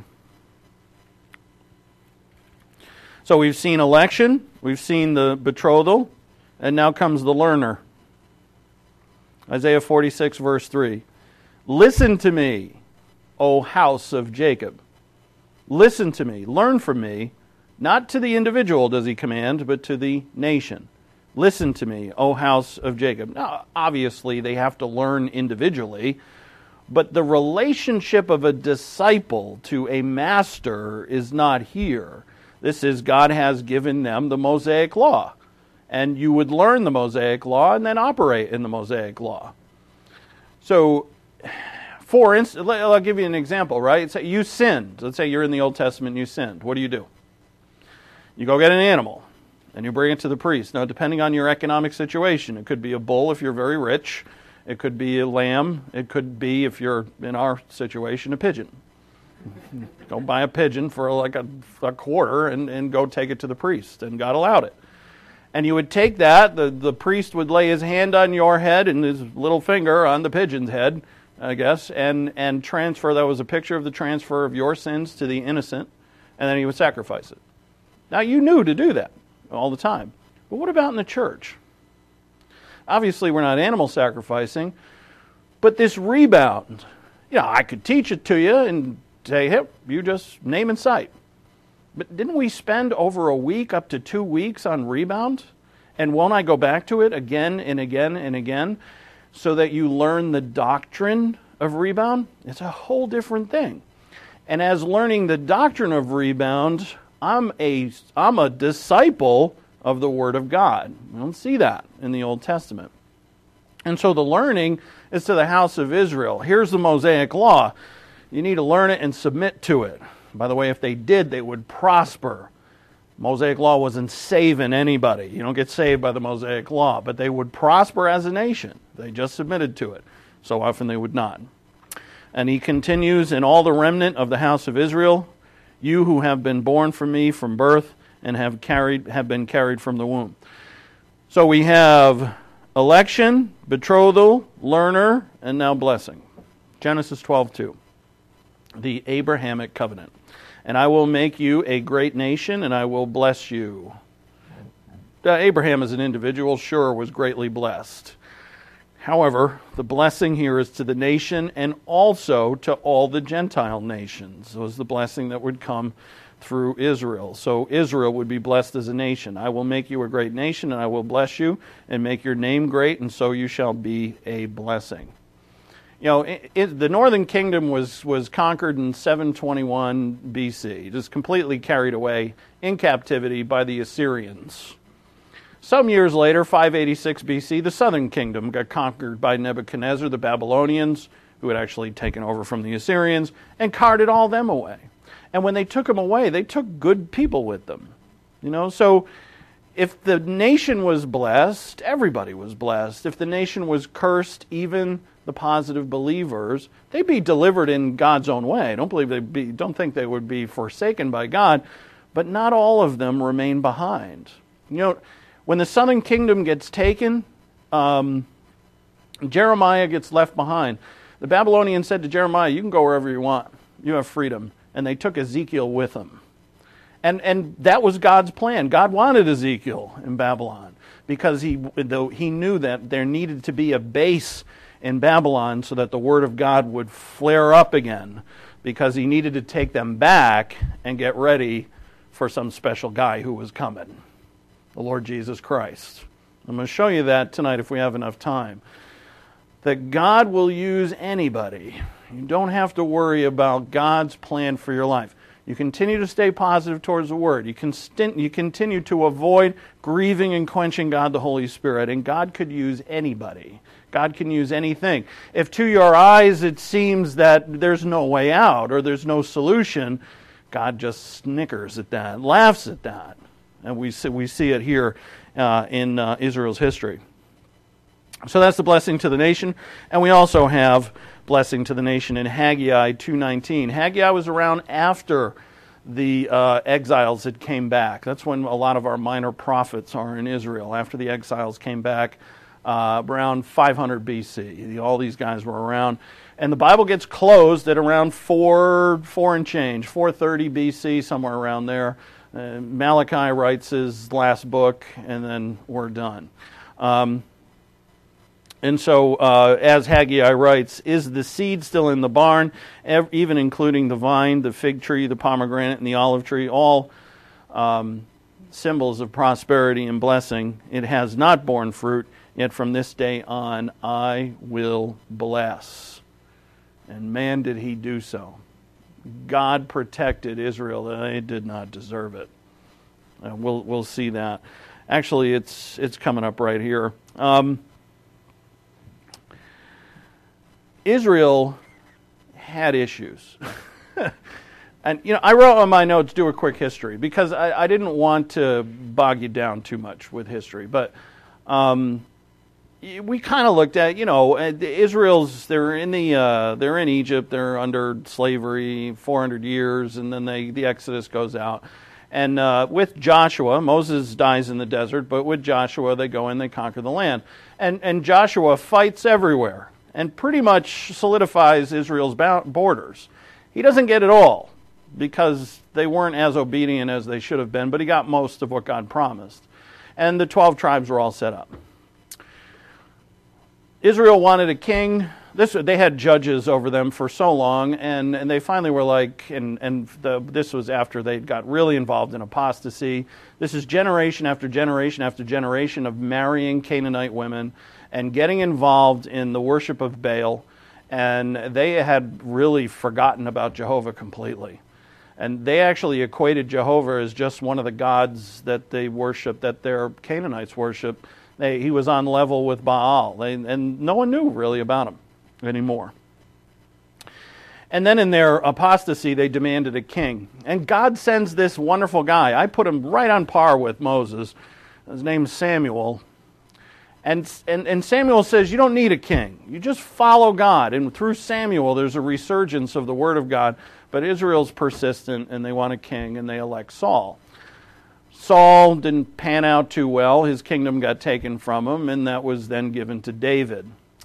So we've seen election, we've seen the betrothal, and now comes the learner. Isaiah forty-six, verse three. Listen to me, O house of Jacob. Listen to me, learn from me. Not to the individual does he command, but to the nation. Listen to me, O house of Jacob. Now, obviously, they have to learn individually, but the relationship of a disciple to a master is not here. This is, God has given them the Mosaic law. And you would learn the Mosaic Law and then operate in the Mosaic Law. So, for instance, I'll give you an example, right? So you sinned. Let's say you're in the Old Testament and you sinned. What do you do? You go get an animal and you bring it to the priest. Now, depending on your economic situation, it could be a bull if you're very rich. It could be a lamb. It could be, if you're in our situation, a pigeon. Go buy a pigeon for like a, a quarter and, and go take it to the priest. And God allowed it. And you would take that, the, the priest would lay his hand on your head and his little finger on the pigeon's head, I guess, and, and transfer, that was a picture of the transfer of your sins to the innocent, and then he would sacrifice it. Now, you knew to do that all the time. But what about in the church? Obviously, we're not animal sacrificing, but this rebound, you know, I could teach it to you and say, hey, you just name and cite. But didn't we spend over a week, up to two weeks on rebound? And won't I go back to it again and again and again so that you learn the doctrine of rebound? It's a whole different thing. And as learning the doctrine of rebound, I'm a, I'm a disciple of the Word of God. We don't see that in the Old Testament. And so the learning is to the house of Israel. Here's the Mosaic Law. You need to learn it and submit to it. By the way, if they did, they would prosper. Mosaic Law wasn't saving anybody. You don't get saved by the Mosaic Law. But they would prosper as a nation. They just submitted to it. So often they would not. And he continues, in all the remnant of the house of Israel, you who have been born from me from birth and have carried have been carried from the womb. So we have election, betrothal, learner, and now blessing. Genesis twelve two. The Abrahamic covenant. And I will make you a great nation, and I will bless you. Uh, Abraham as an individual, sure, was greatly blessed. However, the blessing here is to the nation and also to all the Gentile nations. It was the blessing that would come through Israel. So Israel would be blessed as a nation. I will make you a great nation, and I will bless you, and make your name great, and so you shall be a blessing. You know, it, it, the northern kingdom was, was conquered in seven twenty-one B C, just completely carried away in captivity by the Assyrians. Some years later, five eighty-six B C, the southern kingdom got conquered by Nebuchadnezzar, the Babylonians, who had actually taken over from the Assyrians, and carted all them away. And when they took them away, they took good people with them. You know, so if the nation was blessed, everybody was blessed. If the nation was cursed, even the positive believers, they'd be delivered in God's own way. Don't believe they'd be, don't think they would be forsaken by God, but not all of them remain behind. You know, when the southern kingdom gets taken, um, Jeremiah gets left behind. The Babylonians said to Jeremiah, you can go wherever you want. You have freedom. And they took Ezekiel with them. And and that was God's plan. God wanted Ezekiel in Babylon because he, though he knew that there needed to be a base in Babylon so that the Word of God would flare up again, because he needed to take them back and get ready for some special guy who was coming, the Lord Jesus Christ. I'm going to show you that tonight if we have enough time. That God will use anybody. You don't have to worry about God's plan for your life. You continue to stay positive towards the Word. You can st- you continue to avoid grieving and quenching God the Holy Spirit, and God could use anybody. God can use anything. If to your eyes it seems that there's no way out or there's no solution, God just snickers at that, laughs at that. And we see, we see it here uh, in uh, Israel's history. So that's the blessing to the nation. And we also have blessing to the nation in Haggai two nineteen. Haggai was around after the uh, exiles had came back. That's when a lot of our minor prophets are in Israel, after the exiles came back. Uh, around five hundred B C. All these guys were around. And the Bible gets closed at around four, four and change, four thirty B C, somewhere around there. Uh, Malachi writes his last book, and then we're done. Um, and so, uh, as Haggai writes, is the seed still in the barn, ev- even including the vine, the fig tree, the pomegranate, and the olive tree, all um, symbols of prosperity and blessing. It has not borne fruit. Yet from this day on, I will bless. And man, did he do so. God protected Israel. They did not deserve it. Uh, we'll, we'll see that. Actually, it's it's coming up right here. Um, Israel had issues. And, you know, I wrote on my notes, do a quick history, because I, I didn't want to bog you down too much with history. But um, we kind of looked at, you know, Israel's, they're in the, uh, they're in Egypt, they're under slavery four hundred years, and then they, the Exodus goes out. And uh, with Joshua, Moses dies in the desert, but with Joshua, they go in, they conquer the land. And, and Joshua fights everywhere and pretty much solidifies Israel's borders. He doesn't get it all, because they weren't as obedient as they should have been, but he got most of what God promised. And the twelve tribes were all set up. Israel wanted a king. This, they had judges over them for so long, and, and they finally were like, and, and the, this was after they got really involved in apostasy. This is generation after generation after generation of marrying Canaanite women and getting involved in the worship of Baal, and they had really forgotten about Jehovah completely. And they actually equated Jehovah as just one of the gods that they worship, that their Canaanites worship. They, he was on level with Baal, they, and no one knew really about him anymore. And then in their apostasy, they demanded a king. And God sends this wonderful guy. I put him right on par with Moses. His name's Samuel. And, and, and Samuel says, you don't need a king. You just follow God. And through Samuel, there's a resurgence of the Word of God. But Israel's persistent, and they want a king, and they elect Saul. Saul didn't pan out too well. His kingdom got taken from him, and that was then given to David.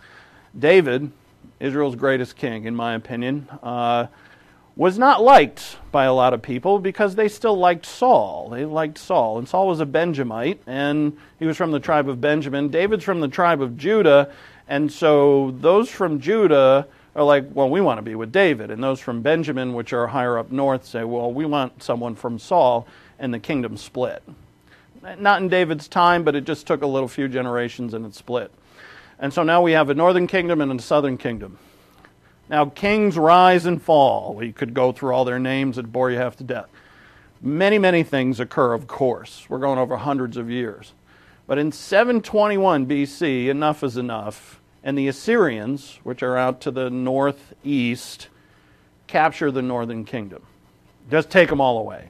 David, Israel's greatest king, in my opinion, uh, was not liked by a lot of people because they still liked Saul. They liked Saul. And Saul was a Benjamite, and he was from the tribe of Benjamin. David's from the tribe of Judah, and so those from Judah are like, well, we want to be with David. And those from Benjamin, which are higher up north, say, well, we want someone from Saul, and the kingdom split. Not in David's time, but it just took a little few generations and it split. And so now we have a northern kingdom and a southern kingdom. Now, kings rise and fall. We could go through all their names and bore you half to death. Many, many things occur, of course. We're going over hundreds of years. But in seven twenty-one B C, enough is enough. And the Assyrians, which are out to the northeast, capture the northern kingdom. Just take them all away.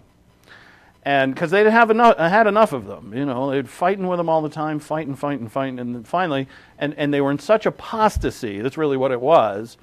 And because they'd have enough, had enough of them, you know, they'd fighting with them all the time, fighting, fighting, fighting, and then finally, and, and they were in such apostasy, that's really what it was,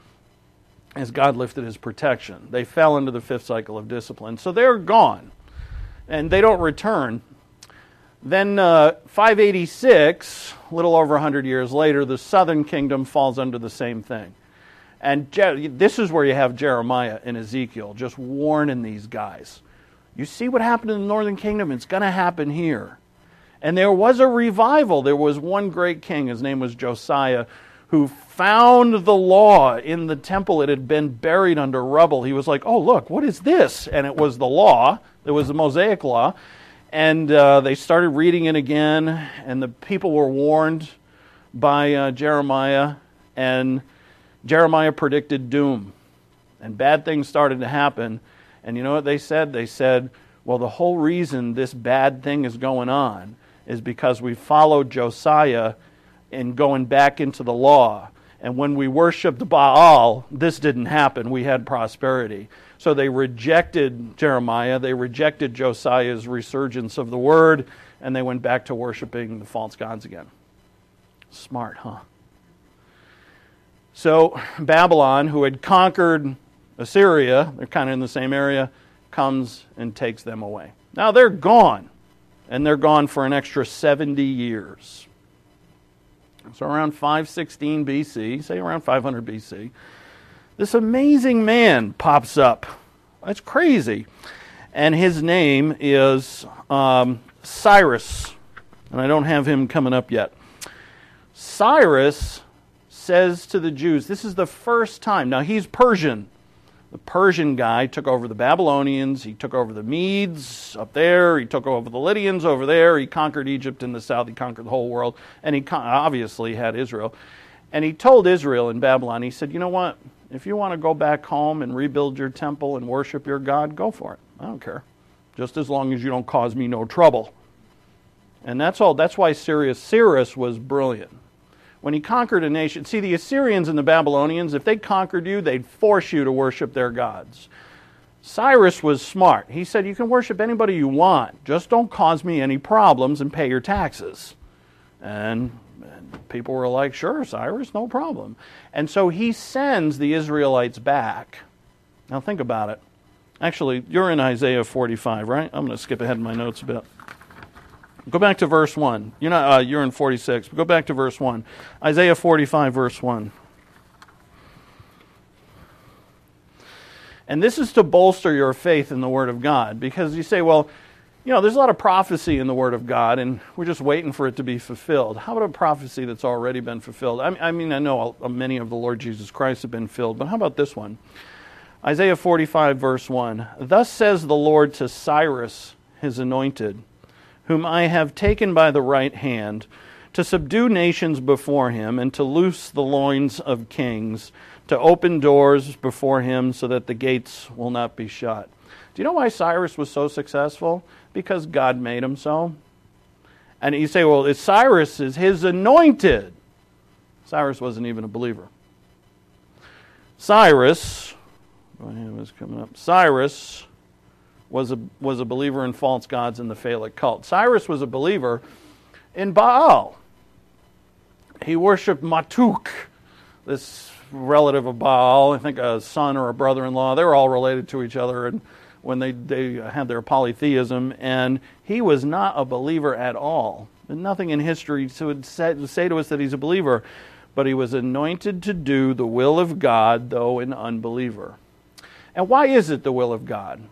as God lifted his protection. They fell into the fifth cycle of discipline. So they're gone, and they don't return. Then uh, five eighty-six, a little over one hundred years later, the southern kingdom falls under the same thing. And Je- this is where you have Jeremiah and Ezekiel just warning these guys. You see what happened in the northern kingdom? It's going to happen here. And there was a revival. There was one great king, his name was Josiah, who found the law in the temple. It had been buried under rubble. He was like, oh, look, what is this? And it was the law. It was the Mosaic law. And uh, they started reading it again, and the people were warned by uh, Jeremiah, and Jeremiah predicted doom. And bad things started to happen. And you know what they said? They said, well, the whole reason this bad thing is going on is because we followed Josiah in going back into the law. And when we worshipped Baal, this didn't happen. We had prosperity. So they rejected Jeremiah. They rejected Josiah's resurgence of the word, and they went back to worshiping the false gods again. Smart, huh? So Babylon, who had conquered Assyria, they're kind of in the same area, comes and takes them away. Now they're gone, and they're gone for an extra seventy years. So around five sixteen B C, say around five hundred B C, this amazing man pops up. That's crazy. And his name is um, Cyrus, and I don't have him coming up yet. Cyrus says to the Jews, this is the first time, now he's Persian. The Persian guy took over the Babylonians, he took over the Medes up there, he took over the Lydians over there, he conquered Egypt in the south, he conquered the whole world, and he obviously had Israel. And he told Israel in Babylon, he said, you know what, if you want to go back home and rebuild your temple and worship your God, go for it. I don't care. Just as long as you don't cause me no trouble. And that's all. That's why Cyrus, Cyrus was brilliant. When he conquered a nation, see, the Assyrians and the Babylonians, if they conquered you, they'd force you to worship their gods. Cyrus was smart. He said, you can worship anybody you want. Just don't cause me any problems and pay your taxes. And, and people were like, sure, Cyrus, no problem. And so he sends the Israelites back. Now think about it. Actually, you're in Isaiah forty-five, right? I'm going to skip ahead in my notes a bit. Go back to verse one. You're not. Uh, you're in forty-six. But go back to verse one. Isaiah forty-five, verse one. And this is to bolster your faith in the Word of God. Because you say, well, you know, there's a lot of prophecy in the Word of God, and we're just waiting for it to be fulfilled. How about a prophecy that's already been fulfilled? I mean, I, mean, I know many of the Lord Jesus Christ have been filled, but how about this one? Isaiah forty-five, verse one. Thus says the Lord to Cyrus, his anointed, whom I have taken by the right hand, to subdue nations before him, and to loose the loins of kings, to open doors before him so that the gates will not be shut. Do you know why Cyrus was so successful? Because God made him so. And you say, well, it's Cyrus is his anointed. Cyrus wasn't even a believer. Cyrus, my hand was coming up. Cyrus was a was a believer in false gods in the Phallic cult. Cyrus was a believer in Baal. He worshipped Matuk, this relative of Baal, I think a son or a brother-in-law. They were all related to each other, and when they, they had their polytheism, and he was not a believer at all. There's nothing in history to say, to say to us that he's a believer, but he was anointed to do the will of God, though an unbeliever. And why is it the will of God?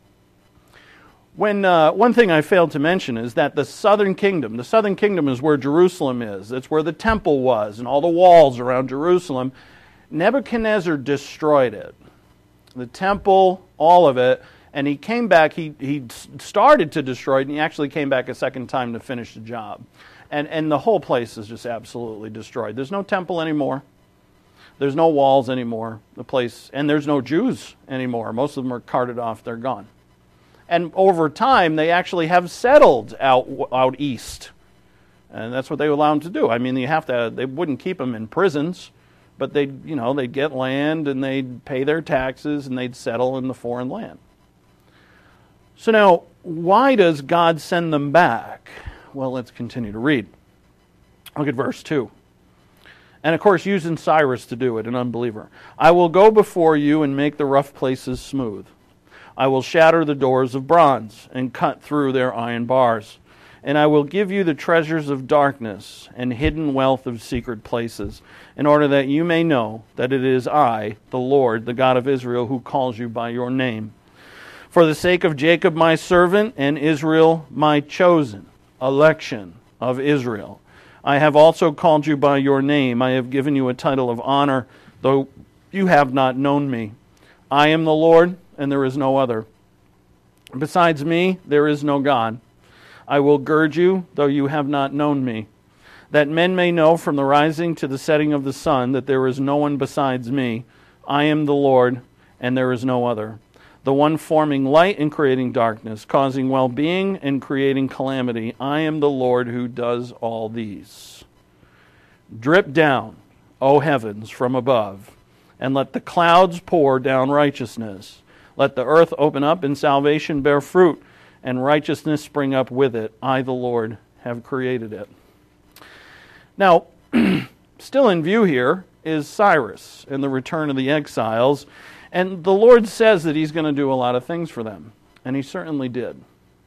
When uh, one thing I failed to mention is that the southern kingdom, the southern kingdom is where Jerusalem is. It's where the temple was and all the walls around Jerusalem. Nebuchadnezzar destroyed it. The temple, all of it, and he came back, he, he started to destroy it, and he actually came back a second time to finish the job. And, and the whole place is just absolutely destroyed. There's no temple anymore. There's no walls anymore. The place, and there's no Jews anymore. Most of them are carted off. They're gone. And over time, they actually have settled out out east, and that's what they allow them to do. I mean, you have to. They wouldn't keep them in prisons, but they, you know, they'd get land and they'd pay their taxes and they'd settle in the foreign land. So now, why does God send them back? Well, let's continue to read. Look at verse two. And of course, using Cyrus to do it, an unbeliever. I will go before you and make the rough places smooth. I will shatter the doors of bronze and cut through their iron bars. And I will give you the treasures of darkness and hidden wealth of secret places, in order that you may know that it is I, the Lord, the God of Israel, who calls you by your name. For the sake of Jacob my servant and Israel my chosen, election of Israel, I have also called you by your name. I have given you a title of honor, though you have not known me. I am the Lord, and there is no other. Besides me, there is no God. I will gird you, though you have not known me, that men may know from the rising to the setting of the sun that there is no one besides me. I am the Lord, and there is no other. The one forming light and creating darkness, causing well-being and creating calamity. I am the Lord who does all these. Drip down, O heavens, from above, and let the clouds pour down righteousness. Let the earth open up and salvation bear fruit, and righteousness spring up with it. I, the Lord, have created it. Now, still in view here is Cyrus and the return of the exiles. And the Lord says that he's going to do a lot of things for them. And he certainly did.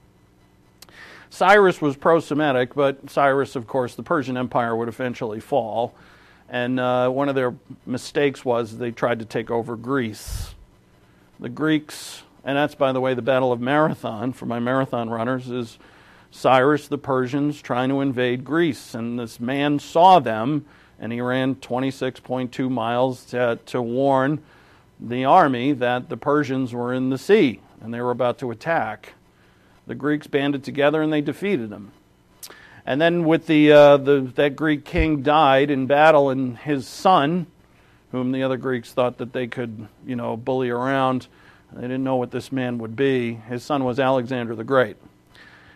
Cyrus was pro-Semitic, but Cyrus, of course, the Persian Empire would eventually fall. And uh, one of their mistakes was they tried to take over Greece. The Greeks, and that's, by the way, the Battle of Marathon, for my marathon runners, is Cyrus, the Persians, trying to invade Greece. And this man saw them, and he ran twenty-six point two miles to, to warn the army that the Persians were in the sea, and they were about to attack. The Greeks banded together, and they defeated them. And then with the, uh, the that Greek king died in battle, and his son, whom the other Greeks thought that they could, you know, bully around. They didn't know what this man would be. His son was Alexander the Great.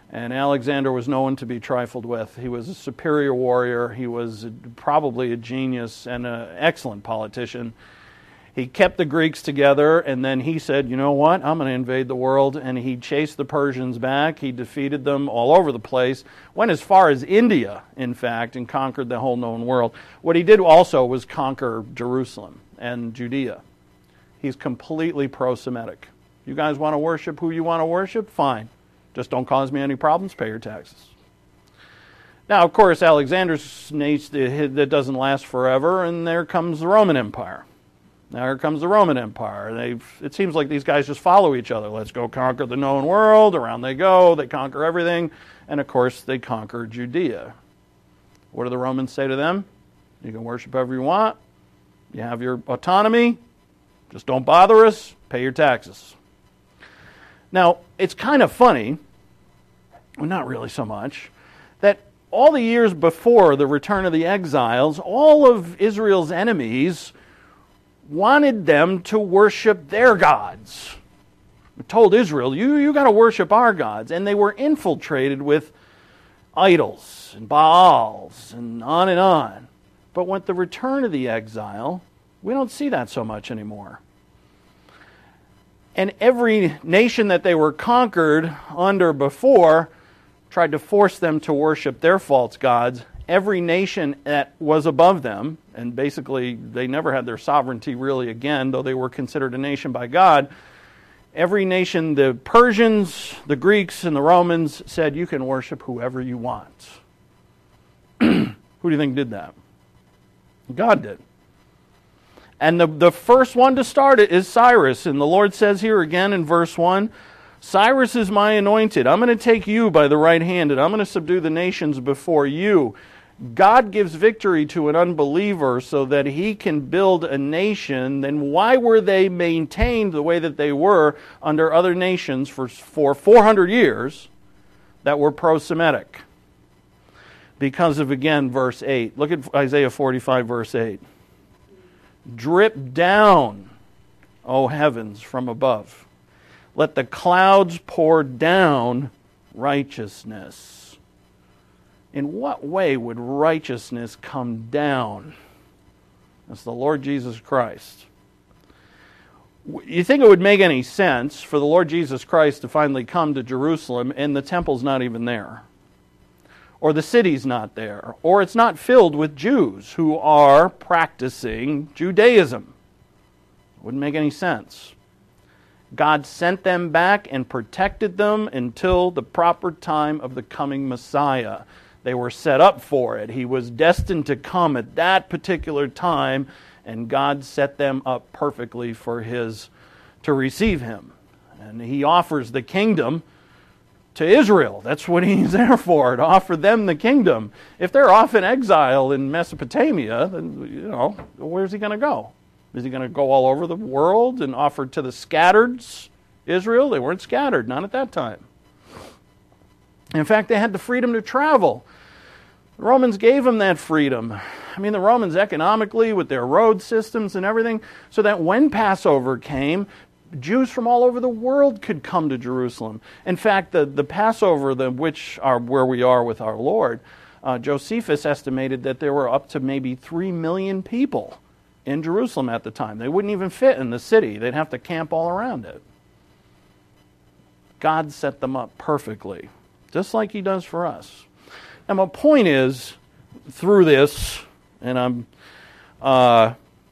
And Alexander was no one to be trifled with. He was a superior warrior. He was probably a genius and an excellent politician. He kept the Greeks together, and then he said, you know what, I'm going to invade the world. And he chased the Persians back. He defeated them all over the place. Went as far as India, in fact, and conquered the whole known world. What he did also was conquer Jerusalem and Judea. He's completely pro-Semitic. You guys want to worship who you want to worship? Fine. Just don't cause me any problems, pay your taxes. Now, of course, Alexander's nation, that doesn't last forever, and there comes the Roman Empire. Now here comes the Roman Empire. They've, it seems like these guys just follow each other. Let's go conquer the known world. Around they go. They conquer everything. And, of course, they conquer Judea. What do the Romans say to them? You can worship whoever you want. You have your autonomy. Just don't bother us. Pay your taxes. Now, it's kind of funny, well, not really so much, that all the years before the return of the exiles, all of Israel's enemies wanted them to worship their gods. They told Israel, you, you got to worship our gods. And they were infiltrated with idols and Baals and on and on. But with the return of the exile, we don't see that so much anymore. And every nation that they were conquered under before tried to force them to worship their false gods. Every nation that was above them, and basically they never had their sovereignty really again, though they were considered a nation by God, every nation, the Persians, the Greeks, and the Romans said, you can worship whoever you want. Who do you think did that? God did. And the, the first one to start it is Cyrus. And the Lord says here again in verse one, Cyrus is my anointed. I'm going to take you by the right hand, and I'm going to subdue the nations before you. God gives victory to an unbeliever so that he can build a nation. Then why were they maintained the way that they were under other nations for, for four hundred years that were pro-Semitic? Because of, again, verse eight. Look at Isaiah forty-five, verse eight. Drip down, O heavens, from above. Let the clouds pour down righteousness. In what way would righteousness come down? That's the Lord Jesus Christ. You think it would make any sense for the Lord Jesus Christ to finally come to Jerusalem and the temple's not even there? Or the city's not there, or it's not filled with Jews who are practicing Judaism. It wouldn't make any sense. God sent them back and protected them until the proper time of the coming Messiah. They were set up for it. He was destined to come at that particular time, and God set them up perfectly for his to receive him. And he offers the kingdom to Israel. That's what he's there for, to offer them the kingdom. If they're off in exile in Mesopotamia, then, you know, where's he going to go? Is he going to go all over the world and offer to the scattered Israel? They weren't scattered, not at that time. In fact, they had the freedom to travel. The Romans gave them that freedom. I mean, the Romans economically, with their road systems and everything, so that when Passover came, Jews from all over the world could come to Jerusalem. In fact, the, the Passover, the, which are where we are with our Lord, uh, Josephus estimated that there were up to maybe three million people in Jerusalem at the time. They wouldn't even fit in the city. They'd have to camp all around it. God set them up perfectly, just like he does for us. Now, my point is, through this, and I'm... Uh,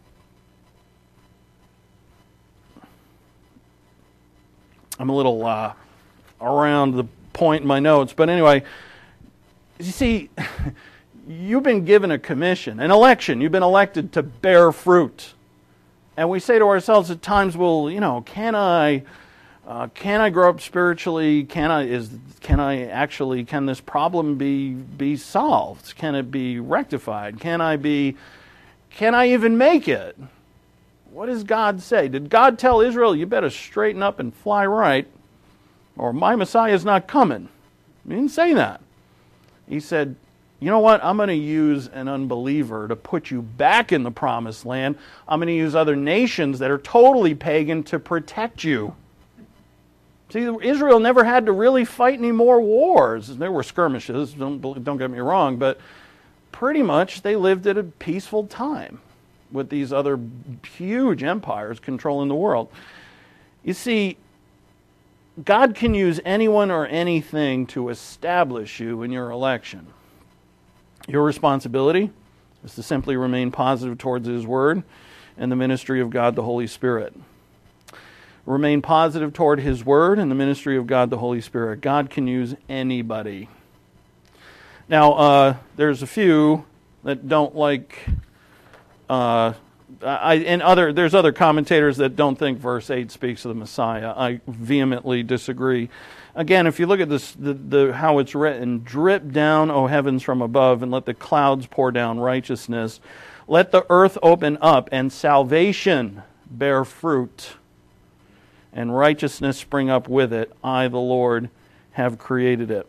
I'm a little uh, around the point in my notes. But anyway, you see, you've been given a commission, an election. You've been elected to bear fruit. And we say to ourselves at times, well, you know, can I uh, can I grow up spiritually? Can I is can I actually, can this problem be be solved? Can it be rectified? Can I be, can I even make it? What does God say? Did God tell Israel, you better straighten up and fly right, or my Messiah is not coming? He didn't say that. He said, you know what? I'm going to use an unbeliever to put you back in the promised land. I'm going to use other nations that are totally pagan to protect you. See, Israel never had to really fight any more wars. There were skirmishes, don't, don't get me wrong, but pretty much they lived at a peaceful time with these other huge empires controlling the world. You see, God can use anyone or anything to establish you in your election. Your responsibility is to simply remain positive towards His Word and the ministry of God the Holy Spirit. Remain positive toward His Word and the ministry of God the Holy Spirit. God can use anybody. Now, uh, there's a few that don't like, uh, I, and other there's other commentators that don't think verse eight speaks of the Messiah. I vehemently disagree. Again, if you look at this, the, the how it's written, drip down, O heavens, from above, and let the clouds pour down righteousness. Let the earth open up, and salvation bear fruit, and righteousness spring up with it. I, the Lord, have created it.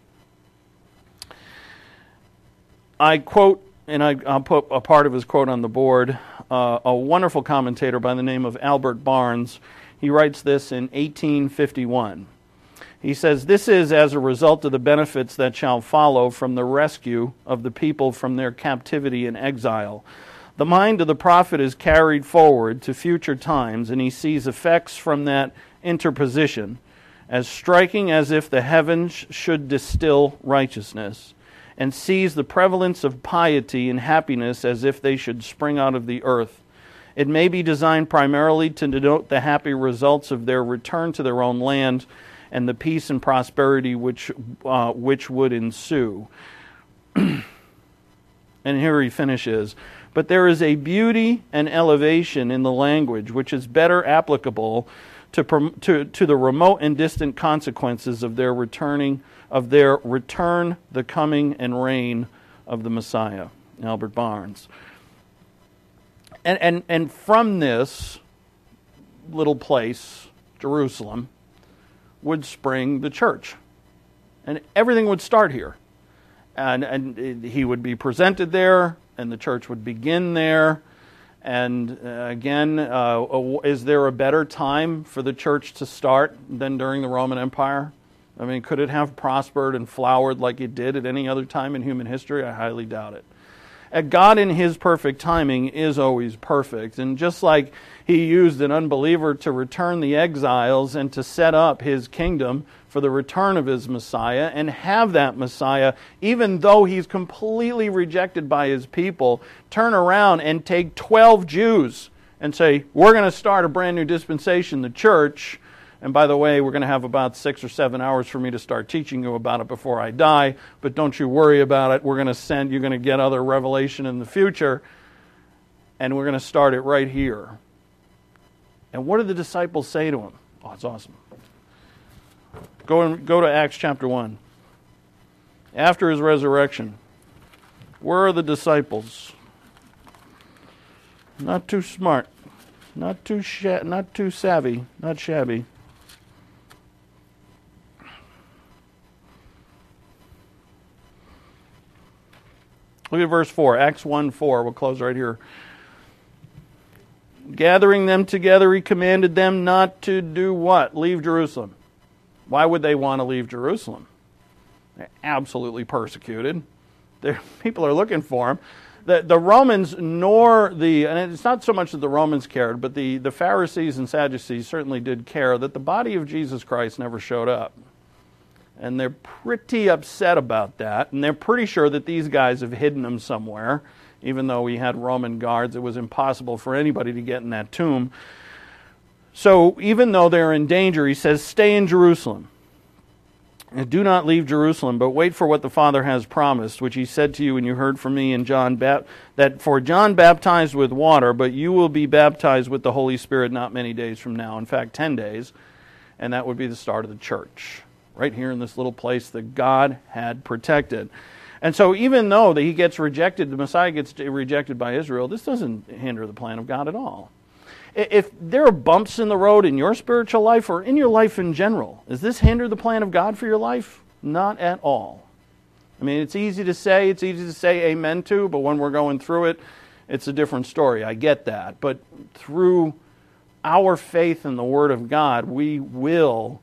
I quote, and I, I'll put a part of his quote on the board, uh, a wonderful commentator by the name of Albert Barnes. He writes this in eighteen fifty-one. He says, "This is as a result of the benefits that shall follow from the rescue of the people from their captivity and exile. The mind of the prophet is carried forward to future times, and he sees effects from that interposition as striking as if the heavens should distill righteousness, and sees the prevalence of piety and happiness as if they should spring out of the earth. It may be designed primarily to denote the happy results of their return to their own land and the peace and prosperity which uh, which would ensue." And here he finishes, "But there is a beauty and elevation in the language which is better applicable to, to, to the remote and distant consequences of their returning of their return, the coming and reign of the Messiah." Albert Barnes. And and and from this little place, Jerusalem, would spring the church. And everything would start here. And and he would be presented there, and the church would begin there. And uh, again, uh, is there a better time for the church to start than during the Roman Empire? I mean, could it have prospered and flowered like it did at any other time in human history? I highly doubt it. And God in His perfect timing is always perfect. And just like He used an unbeliever to return the exiles and to set up His kingdom for the return of His Messiah, and have that Messiah, even though He's completely rejected by His people, turn around and take twelve Jews and say, we're going to start a brand new dispensation, the church. And by the way, we're going to have about six or seven hours for me to start teaching you about it before I die. But don't you worry about it. We're going to send, you're going to get other revelation in the future. And we're going to start it right here. And what did the disciples say to him? Oh, it's awesome. Go and go to Acts chapter one. After His resurrection, where are the disciples? Not too smart. Not too sha- not too savvy. Not shabby. Look at verse four, Acts one four. We'll close right here. "Gathering them together, He commanded them not to do what? Leave Jerusalem." Why would they want to leave Jerusalem? They're absolutely persecuted. They're, people are looking for them. The, the Romans, nor the, and it's not so much that the Romans cared, but the, the Pharisees and Sadducees certainly did care that the body of Jesus Christ never showed up. And they're pretty upset about that, and they're pretty sure that these guys have hidden him somewhere. Even though we had Roman guards, it was impossible for anybody to get in that tomb. So even though they're in danger, he says, stay in Jerusalem. And do not leave Jerusalem, but wait for what the Father has promised, which He said to you when you heard from me and John, ba- that for John baptized with water, but you will be baptized with the Holy Spirit not many days from now. In fact, ten days. And that would be the start of the church, right here in this little place that God had protected. And so even though that He gets rejected, the Messiah gets rejected by Israel, this doesn't hinder the plan of God at all. If there are bumps in the road in your spiritual life or in your life in general, does this hinder the plan of God for your life? Not at all. I mean, it's easy to say, it's easy to say amen to, but when we're going through it, it's a different story. I get that. But through our faith in the Word of God, we will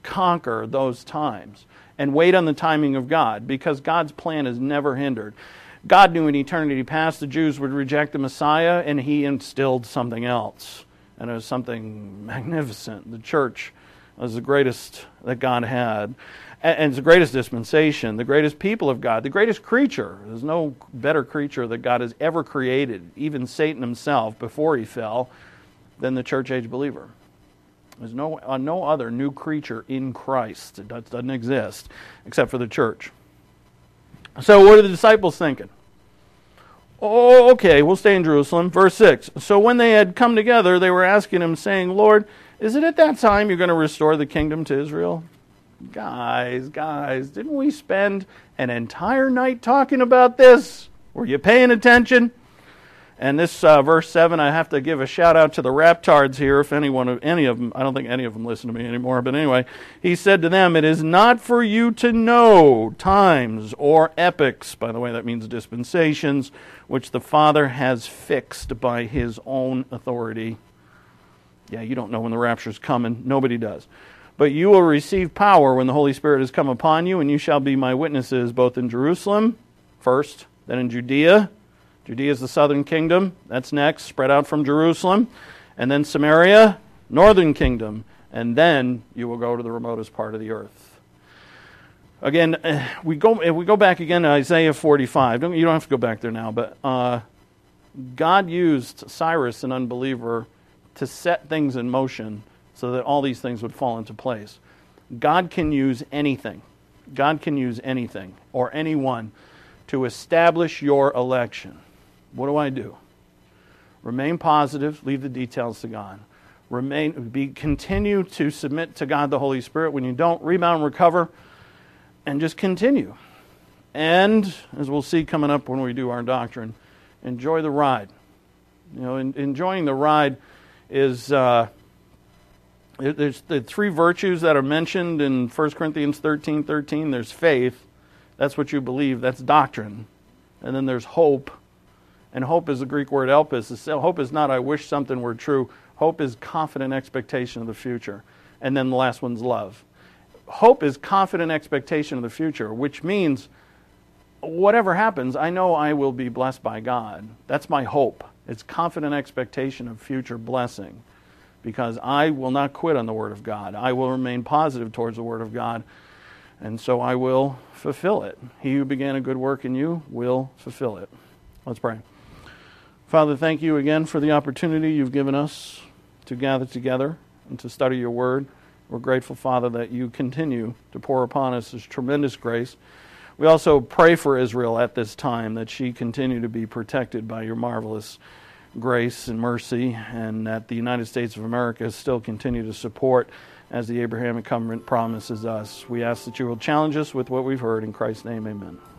conquer those times and wait on the timing of God, because God's plan is never hindered. God knew in eternity past the Jews would reject the Messiah, and he instilled something else. And it was something magnificent. The church was the greatest that God had. And it's the greatest dispensation, the greatest people of God, the greatest creature. There's no better creature that God has ever created, even Satan himself, before he fell, than the church age believer. There's no, uh, no other new creature in Christ. It doesn't exist, except for the church. So what are the disciples thinking? Oh, okay, we'll stay in Jerusalem. Verse six. So when they had come together, they were asking him, saying, Lord, is it at that time you're going to restore the kingdom to Israel? Guys, guys, didn't we spend an entire night talking about this? Were you paying attention? And this uh, verse seven, I have to give a shout out to the Raptards here, if anyone, any of them, I don't think any of them listen to me anymore, but anyway, he said to them, it is not for you to know times or epochs, by the way, that means dispensations, which the Father has fixed by his own authority. Yeah, you don't know when the rapture's coming. Nobody does. But you will receive power when the Holy Spirit has come upon you, and you shall be my witnesses both in Jerusalem, first, then in Judea. Judea is the southern kingdom. That's next, spread out from Jerusalem. And then Samaria, northern kingdom. And then you will go to the remotest part of the earth. Again, we go if we go back again to Isaiah forty-five. Don't, you don't have to go back there now, but uh, God used Cyrus, an unbeliever, to set things in motion so that all these things would fall into place. God can use anything. God can use anything or anyone to establish your election. What do I do? Remain positive. Leave the details to God. Remain, be, continue to submit to God the Holy Spirit. When you don't, rebound, recover, and just continue. And, as we'll see coming up when we do our doctrine, enjoy the ride. You know, in, enjoying the ride is... Uh, There's the three virtues that are mentioned in First Corinthians thirteen thirteen. There's faith. That's what you believe. That's doctrine. And then there's hope. And hope is the Greek word elpis. Hope is not I wish something were true. Hope is confident expectation of the future. And then the last one's love. Hope is confident expectation of the future, which means whatever happens, I know I will be blessed by God. That's my hope. It's confident expectation of future blessing. Because I will not quit on the Word of God. I will remain positive towards the Word of God. And so I will fulfill it. He who began a good work in you will fulfill it. Let's pray. Father, thank you again for the opportunity you've given us to gather together and to study your Word. We're grateful, Father, that you continue to pour upon us this tremendous grace. We also pray for Israel at this time, that she continue to be protected by your marvelous grace and mercy, and that the United States of America still continue to support as the Abrahamic covenant promises us. We ask that you will challenge us with what we've heard. In Christ's name, amen.